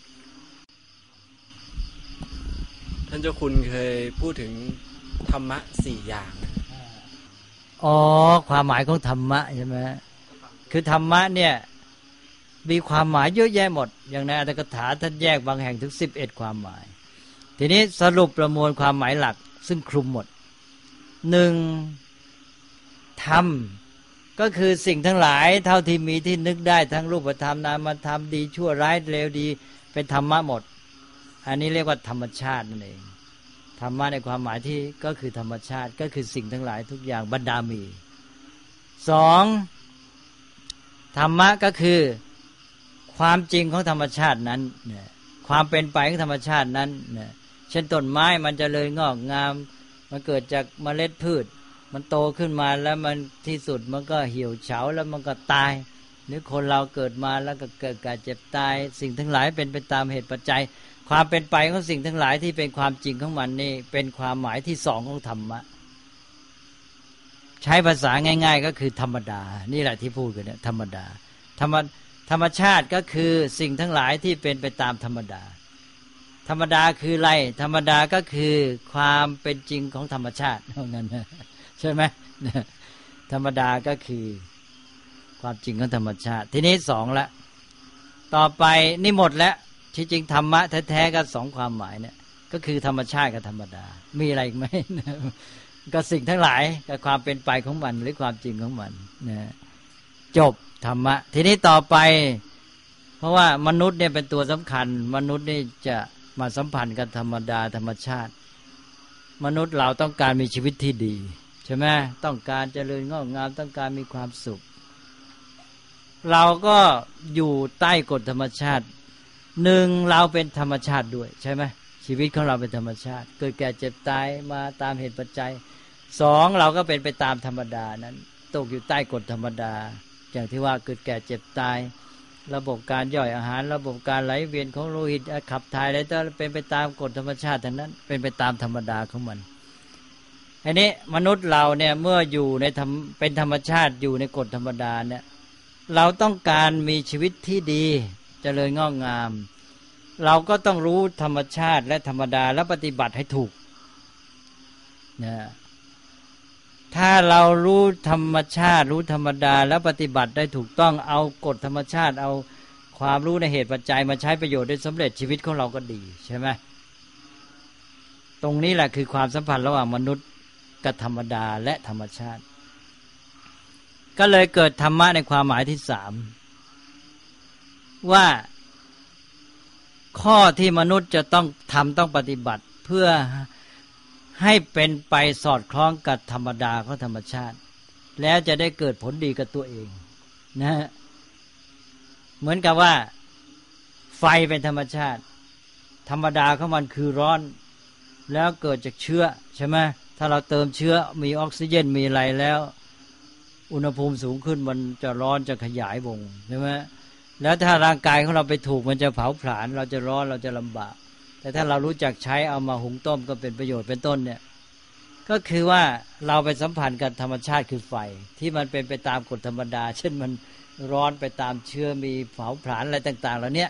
ท่านเจ้าคุณเคยพูดถึงธรรมะสี่อย่างอ๋อความหมายของธรรมะใช่ไหมคือธรรมะเนี่ยมีความหมายเยอะแยะหมดอย่างในอัตถกถาท่านแยกบางแห่งถึงสิบเอ็ดความหมายทีนี้สรุปประมวลความหมายหลักซึ่งคลุมหมดหนึ่งธรรมก็คือสิ่งทั้งหลายเท่าที่มีที่นึกได้ทั้งรูปธรรมนามธรรมดีชั่วร้ายเลวดีเป็นธรรมะหมดอันนี้เรียกว่าธรรมชาตินั่นเองธรรมะในความหมายที่ก็คือธรรมชาติก็คือสิ่งทั้งหลายทุกอย่างบรรดามีสองธรรมะก็คือความจริงของธรรมชาตินั้นเนี่ยความเป็นไปของธรรมชาตินั้นเนี่ยเช่นต้นไม้มันจะเลยงอกงามมันเกิดจากเมล็ดพืชมันโตขึ้นมาแล้วมันที่สุดมันก็เหี่ยวเฉาแล้วมันก็ตายหรือคนเราเกิดมาแล้วก็เกิดการเจ็บตายสิ่งทั้งหลายเป็นไปตามเหตุปัจจัยความเป็นไปของสิ่งทั้งหลายที่เป็นความจริงของมันนี่เป็นความหมายที่สองของธรรมะใช้ภาษาง่ายๆก็คือธรรมดานี่แหละที่พูดกันเนี่ยธรรมดาธรรมธรรมชาติก็คือสิ่งทั้งหลายที่เป็นไปตามธรรมดาธรรมดาคืออะไรธรรมดาก็คือความเป็นจริงของธรรมชาติเท่านั้นใช่ไหมธรรมดาก็คือความจริงของธรรมชาติทีนี้สองละต่อไปนี่หมดแล้วที่จริงธรรมะแท้ๆก็สองความหมายเนี่ยก็คือธรรมชาติกับธรรมดามีอะไรอีกไหม ก็สิ่งทั้งหลายกับความเป็นไปของมันหรือความจริงของมันนะจบธรรมะทีนี้ต่อไปเพราะว่ามนุษย์เนี่ยเป็นตัวสำคัญมนุษย์นี่จะมาสัมพันธ์กับธรรมดาธรรมชาติมนุษย์เราต้องการมีชีวิตที่ดีใช่ไหมต้องการเจริญงอกงามต้องการมีความสุขเราก็อยู่ใต้กฎธรรมชาติหนึ่งเราเป็นธรรมชาติด้วยใช่ไหมชีวิตของเราเป็นธรรมชาติเกิดแก่เจ็บตายมาตามเหตุปัจจัยสองเราก็เป็นไปตามธรรมดานั้นตกอยู่ใต้กฎธรรมดาอย่างที่ว่าเกิดแก่เจ็บตายระบบการย่อยอาหารระบบการไหลเวียนของโลหิตขับถ่ายอะไรต่างเป็นไปตามกฎธรรมชาติทั้งนั้นเป็นไปตามธรรมดาของมันอันนี้มนุษย์เราเนี่ยเมื่ออยู่ในธรรมเป็นธรรมชาติอยู่ในกฎธรรมดาเนี่ยเราต้องการมีชีวิตที่ดีเจริญงอกงามเราก็ต้องรู้ธรรมชาติและธรรมดาและปฏิบัติให้ถูกนะถ้าเรารู้ธรรมชาติรู้ธรรมดาแล้วปฏิบัติได้ถูกต้องเอากฎธรรมชาติเอาความรู้ในเหตุปัจจัยมาใช้ประโยชน์ได้สำเร็จชีวิตของเราก็ดีใช่ไหมตรงนี้แหละคือความสัมพันธ์ระหว่างมนุษย์กับธรรมดาและธรรมชาติก็เลยเกิดธรรมะในความหมายที่สามว่าข้อที่มนุษย์จะต้องทำต้องปฏิบัติเพื่อให้เป็นไปสอดคล้องกับธรรมดาของธรรมชาติแล้วจะได้เกิดผลดีกับตัวเองนะฮะเหมือนกับว่าไฟเป็นธรรมชาติธรรมดาของมันคือร้อนแล้วเกิดจากเชื้อใช่ไหมถ้าเราเติมเชื้อมีออกซิเจนมีอะไรแล้วอุณหภูมิสูงขึ้นมันจะร้อนจะขยายวงใช่ไหมแล้วถ้าร่างกายของเราไปถูกมันจะเผาผลาญเราจะร้อนเราจะลำบากแต่ถ้าเรารู้จักใช้เอามาหุงต้มก็เป็นประโยชน์เป็นต้นเนี่ยก็คือว่าเราไปสัมพันธ์กับธรรมชาติคือไฟที่มันเป็นไปตามกฎธรรมดาเช่นมันร้อนไปตามเชื้อมีเผาผลาญอะไรต่างๆเหล่านี้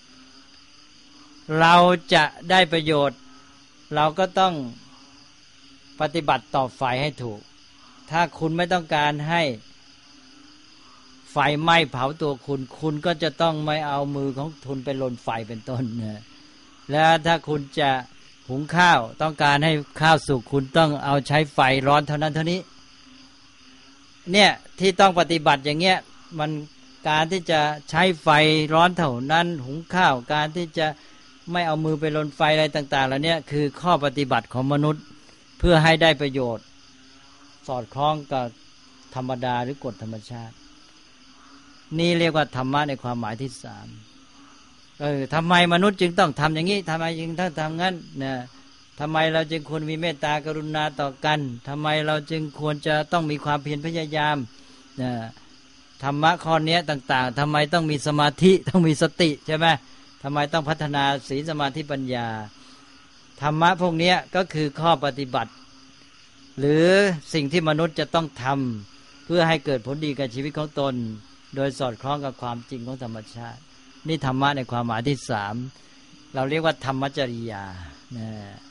เราจะได้ประโยชน์เราก็ต้องปฏิบัติต่อไฟให้ถูกถ้าคุณไม่ต้องการให้ไฟไหม้เผาตัวคุณคุณก็จะต้องไม่เอามือของคุณไปลนไฟเป็นต้นนะแล้วถ้าคุณจะหุงข้าวต้องการให้ข้าวสุกคุณต้องเอาใช้ไฟร้อนเท่านั้นเท่านี้เนี่ยที่ต้องปฏิบัติอย่างเงี้ยมันการที่จะใช้ไฟร้อนเท่านั้นหุงข้าวการที่จะไม่เอามือไปลนไฟอะไรต่างๆเหล่านี้คือข้อปฏิบัติของมนุษย์เพื่อให้ได้ประโยชน์สอดคล้องกับธรรมดาหรือกฎธรรมชาตินี่เรียกว่าธรรมะในความหมายที่สามเออทำไมมนุษย์จึงต้องทำอย่างนี้ทำไมจึงต้องทำงั้นนะทำไมเราจึงควรมีเมตตากรุณาต่อกันทำไมเราจึงควรจะต้องมีความเพียรพยายามนะธรรมะข้อนี้ต่างๆทำไมต้องมีสมาธิต้องมีสติใช่ไหมทำไมต้องพัฒนาศีลสมาธิปัญญาธรรมะพวกนี้ก็คือข้อปฏิบัติหรือสิ่งที่มนุษย์จะต้องทำเพื่อให้เกิดผลดีกับชีวิตของตนโดยสอดคล้องกับความจริงของธรรมชาตินี่ธรรมะในความหมายที่สามเราเรียกว่าธรรมจริยานะ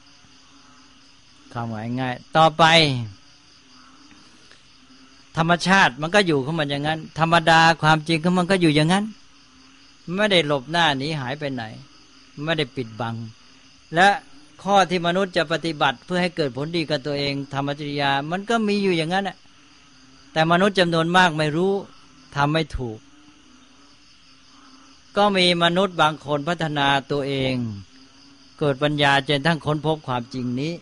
ความหมายง่ายต่อไปธรรมชาติมันก็อยู่ของมันอย่างนั้นธรรมดาความจริงของมันก็อยู่อย่างนั้นไม่ได้หลบหน้าหนีหายไปไหนไม่ได้ปิดบังและข้อที่มนุษย์จะปฏิบัติเพื่อให้เกิดผลดีกับตัวเองธรรมจริยามันก็มีอยู่อย่างนั้นแหละแต่มนุษย์จำนวนมากไม่รู้ทำไม่ถูกก็มีมนุษย์บางคนพัฒนาตัวเองเกิดปัญญาจนทั้งค้นพบความจริงนี้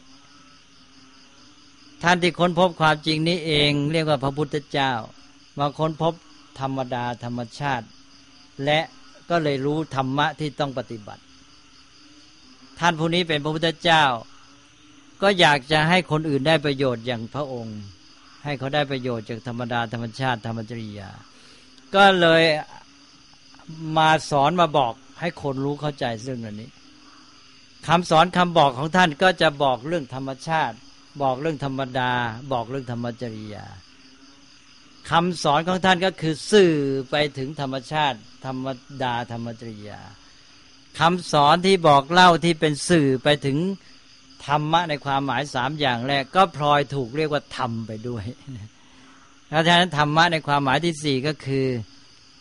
ท่านที่ค้นพบความจริงนี้เองเรียกว่าพระพุทธเจ้ามาค้นพบธรรมดาธรรมชาติและก็เลยรู้ธรรมะที่ต้องปฏิบัติท่านผู้นี้เป็นพระพุทธเจ้าก็อยากจะให้คนอื่นได้ประโยชน์อย่างพระองค์ให้เขาได้ประโยชน์จากธรรมดาธรรมชาติธรรมจริยาก็เลยมาสอนมาบอกให้คนรู้เข้าใจซึ่งอันนี้คำสอนคำบอกของท่านก็จะบอกเรื่องธรรมชาติบอกเรื่องธรรมดาบอกเรื่องธรรมจริยาคำสอนของท่านก็คือสื่อไปถึงธรรมชาติธรรมดาธรรมจริยาคำสอนที่บอกเล่าที่เป็นสื่อไปถึงธรรมะในความหมายสามอย่างแรกก็พลอยถูกเรียกว่าธรรมไปด้วยเพราะฉะนั้นธรรมะในความหมายที่สี่ก็คือ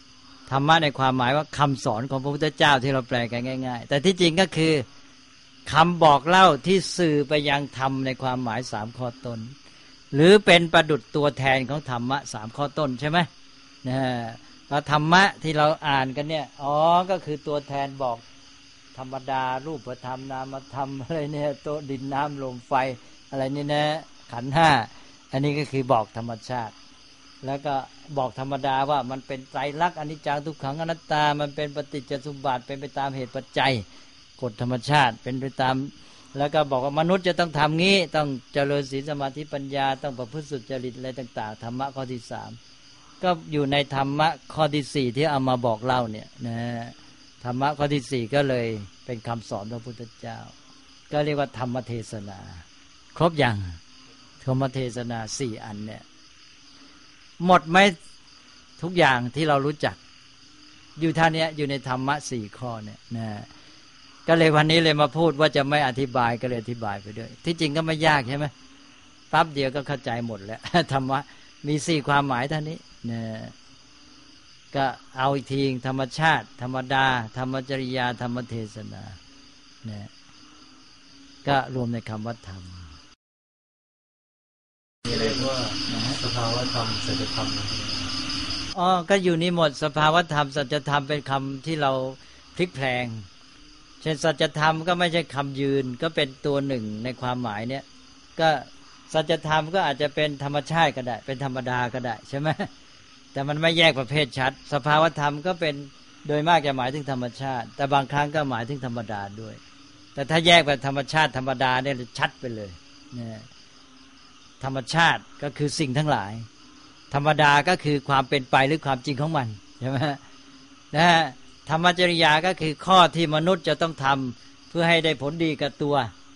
ธรรมะในความหมายว่าคำสอนของพระพุทธเจ้าที่เราแปลกันง่ายๆแต่ที่จริงก็คือคำบอกเล่าที่สื่อไปยังธรรมในความหมายสามข้อต้นหรือเป็นประดุจตัวแทนของธรรมะสามข้อต้นใช่ไหมนะแล้วธรรมะที่เราอ่านกันเนี่ยอ๋อก็คือตัวแทนบอกธรรมดารูปธรรมนามธรรมอะไรเนี่ยโตดินน้ำลมไฟอะไรนี่นะขันธ์ห้าอันนี้ก็คือบอกธรรมชาติแล้วก็บอกธรรมดาว่ามันเป็นไตรลักษณ์อนิจจังทุกขังอนัตตามันเป็นปฏิจจสมุปบาทเป็นไปตามเหตุปัจจัยกฎธรรมชาติเป็นไปตามแล้วก็บอกว่ามนุษย์จะต้องทำงี้ต้องเจริญศีลสมาธิปัญญาต้องประพฤติสุจริตอะไรต่างๆธรรมะข้อที่สามก็อยู่ในธรรมะข้อที่สี่ที่เอามาบอกเล่าเนี่ยนะธรรมะข้อที่สี่ก็เลยเป็นคำสอนพระพุทธเจ้าก็เรียกว่าธรรมเทศนาครบอย่างธรรมเทศนาสี่อันเนี่ยหมดไหมทุกอย่างที่เรารู้จักอยู่ท่านี้อยู่ในธรรมะสี่ข้อเนี่ยนะก็เลยวันนี้เลยมาพูดว่าจะไม่อธิบายก็เลยอธิบายไปด้วยที่จริงก็ไม่ยากใช่ไหมปั๊บเดียวก็เข้าใจหมดแล้วธรรมะมีสี่ความหมายเท่านี้นะก็เอาอีกทีธรรมชาติธรรมดาธรรมจริยาธรรมเทศนานะก็รวมในคำว่าธรรมมีอะไรว่าสภาวะธรรมสัจธรรมอ๋อก็อยู่นี่หมดสภาวะธรรมสัจธรรมเป็นคำที่เราพลิกแพลงเช่นสัจธรรมก็ไม่ใช่คำยืนก็เป็นตัวหนึ่งในความหมายเนี้ยก็สัจธรรมก็อาจจะเป็นธรรมชาติก็ได้เป็นธรรมดาก็ได้ใช่ไหมแต่มันไม่แยกประเภทชัดสภาวธรรมก็เป็นโดยมากจะหมายถึงธรรมชาติแต่บางครั้งก็หมายถึงธรรมดาด้วยแต่ถ้าแยกแบบธรรมชาติธรรมดาเนี่ยชัดไปเลยเนี่ยธรรมชาติก็คือสิ่งทั้งหลายธรรมดาก็คือความเป็นไปหรือความจริงของมันใช่ไหมนะฮะธรรมจริยาก็คือข้อที่มนุษย์จะต้องทำเพื่อให้ได้ผลดีกับตัว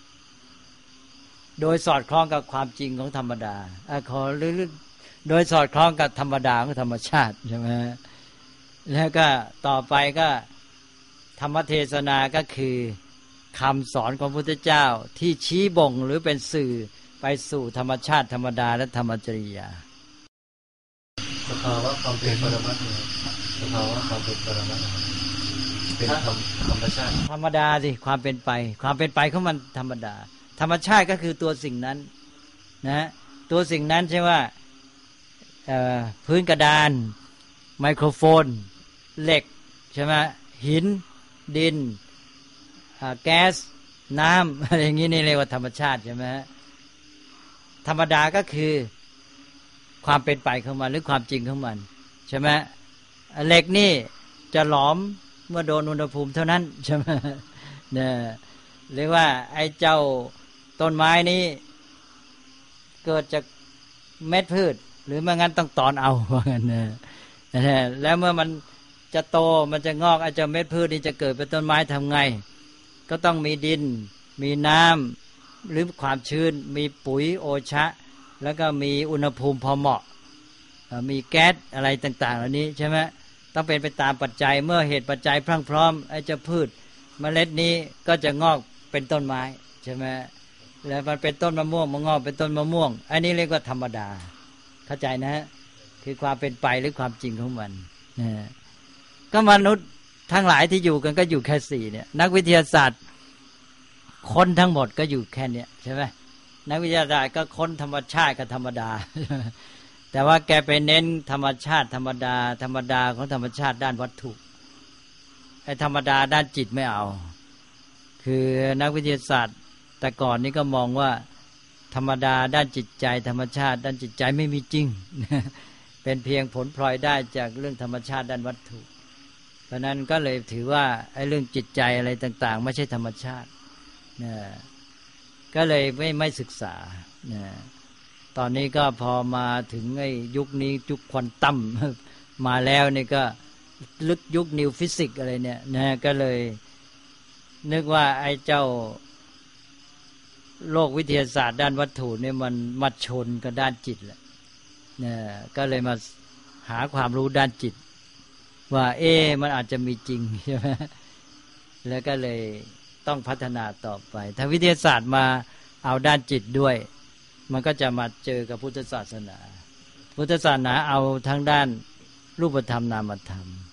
โดยสอดคล้องกับความจริงของธรรมดาอ่ะขอหรือโดยสอดคล้องกับธรรมดาของธรรมชาติใช่ไหมแล้วก็ต่อไปก็ธรรมเทศนาก็คือคำสอนของพระพุทธเจ้าที่ชี้บ่งหรือเป็นสื่อไปสู่ธรรมชาติธรรมดาและธรรมจริยาสภาวะความเป็นปรมัตถ์สภาวะความเป็นปรมัตถ์เป็นธรรมธรรมชาติธรรมดาสิความเป็นไปความเป็นไปของมันธรรมดาธรรมชาติก็คือตัวสิ่งนั้นนะตัวสิ่งนั้นใช่ว่าพื้นกระดานไมโครโฟนเหล็กใช่ไหมหินดินแก๊สน้ำอะไรอย่างนี้นี่เรียกว่าธรรมชาติใช่ไหมธรรมดาก็คือความเป็นไปของมันหรือความจริงของมันใช่ไหมเหล็กนี่จะหลอมเมื่อโดนอุณหภูมิเท่านั้นใช่ไหมเนี่ยเรียกว่าไอ้เจ้าต้นไม้นี้เกิดจากเม็ดพืชหรือไม่งั้นต้องตอนเอาว่างั้นนะแล้วเมื่อมันจะโตมันจะงอกไอ้เจ้าเม็ดพืชนี่จะเกิดเป็นต้นไม้ทำไงก็ต้องมีดินมีน้ำหรือความชื้นมีปุ๋ยโอชะแล้วก็มีอุณหภูมิพอเหมาะมีแก๊สอะไรต่างๆเหล่านี้ใช่ไหมต้องเป็นไปตามปัจจัยเมื่อเหตุปัจจัยพรั่งพร้อมไอ้เจ้าพืชเมล็ดนี้ก็จะงอกเป็นต้นไม้ใช่ไหมแล้วมันเป็นต้นมะม่วงมันงอกเป็นต้นมะม่วงอันนี้เรียกว่าธรรมดาเข้าใจนะฮะคือความเป็นไปหรือความจริงของมันนะก็มนุษย์ทั้งหลายที่อยู่กันก็อยู่แค่สี่เนี่ยนักวิทยาศาสตร์ค้นทั้งหมดก็อยู่แค่เนี้ยใช่ไหมนักวิทยาศาสตร์ก็ค้นธรรมชาติกับธรรมดาแต่ว่าแกไปเน้นธรรมชาติธรรมดาธรรมดาของธรรมชาติด้านวัตถุไอ้ธรรมดาด้านจิตไม่เอาคือนักวิทยาศาสตร์แต่ก่อนนี้ก็มองว่าธรรมดาด้านจิตใจธรรมชาติด้านจิตใจไม่มีจริงเป็นเพียงผลพลอยได้จากเรื่องธรรมชาติด้านวัตถุเพราะนั้นก็เลยถือว่าไอ้เรื่องจิตใจอะไรต่างๆไม่ใช่ธรรมชาตินะก็เลยไม่ไม่ศึกษานะตอนนี้ก็พอมาถึงไอ้ยุคนี้ยุคควอนตัมมาแล้วนี่ก็ลึกยุคนิวฟิสิกส์อะไรเนี่ยนะก็เลยนึกว่าไอ้เจ้าโลกวิทยาศาสตร์ด้านวัตถุเนี่ยมันมาชนกับด้านจิตแหละเนี่ยก็เลยมาหาความรู้ด้านจิตว่าเอ๊ะมันอาจจะมีจริงใช่ไหมแล้วก็เลยต้องพัฒนาต่อไปถ้าวิทยาศาสตร์มาเอาด้านจิตด้วยมันก็จะมาเจอกับพุทธศาสนาพุทธศาสนาเอาทั้งด้านรูปธรรมนามธรรม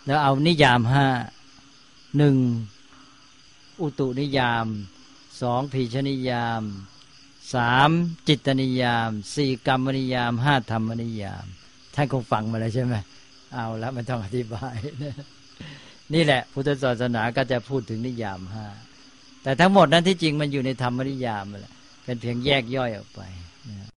แล้วเอานิยามห้าหนึ่งอุตุนิยามสองพีชนิยามสามจิตนิยามสี่กรรมนิยามห้าธรรมนิยามท่านคงฟังมาแล้วใช่ไหมเอาแล้วไม่ต้องอธิบายนี่แหละพุทธศาสนาก็จะพูดถึงนิยามห้าแต่ทั้งหมดนั้นที่จริงมันอยู่ในธรรมนิยามแหละเป็นเพียงแยกย่อยออกไปนะ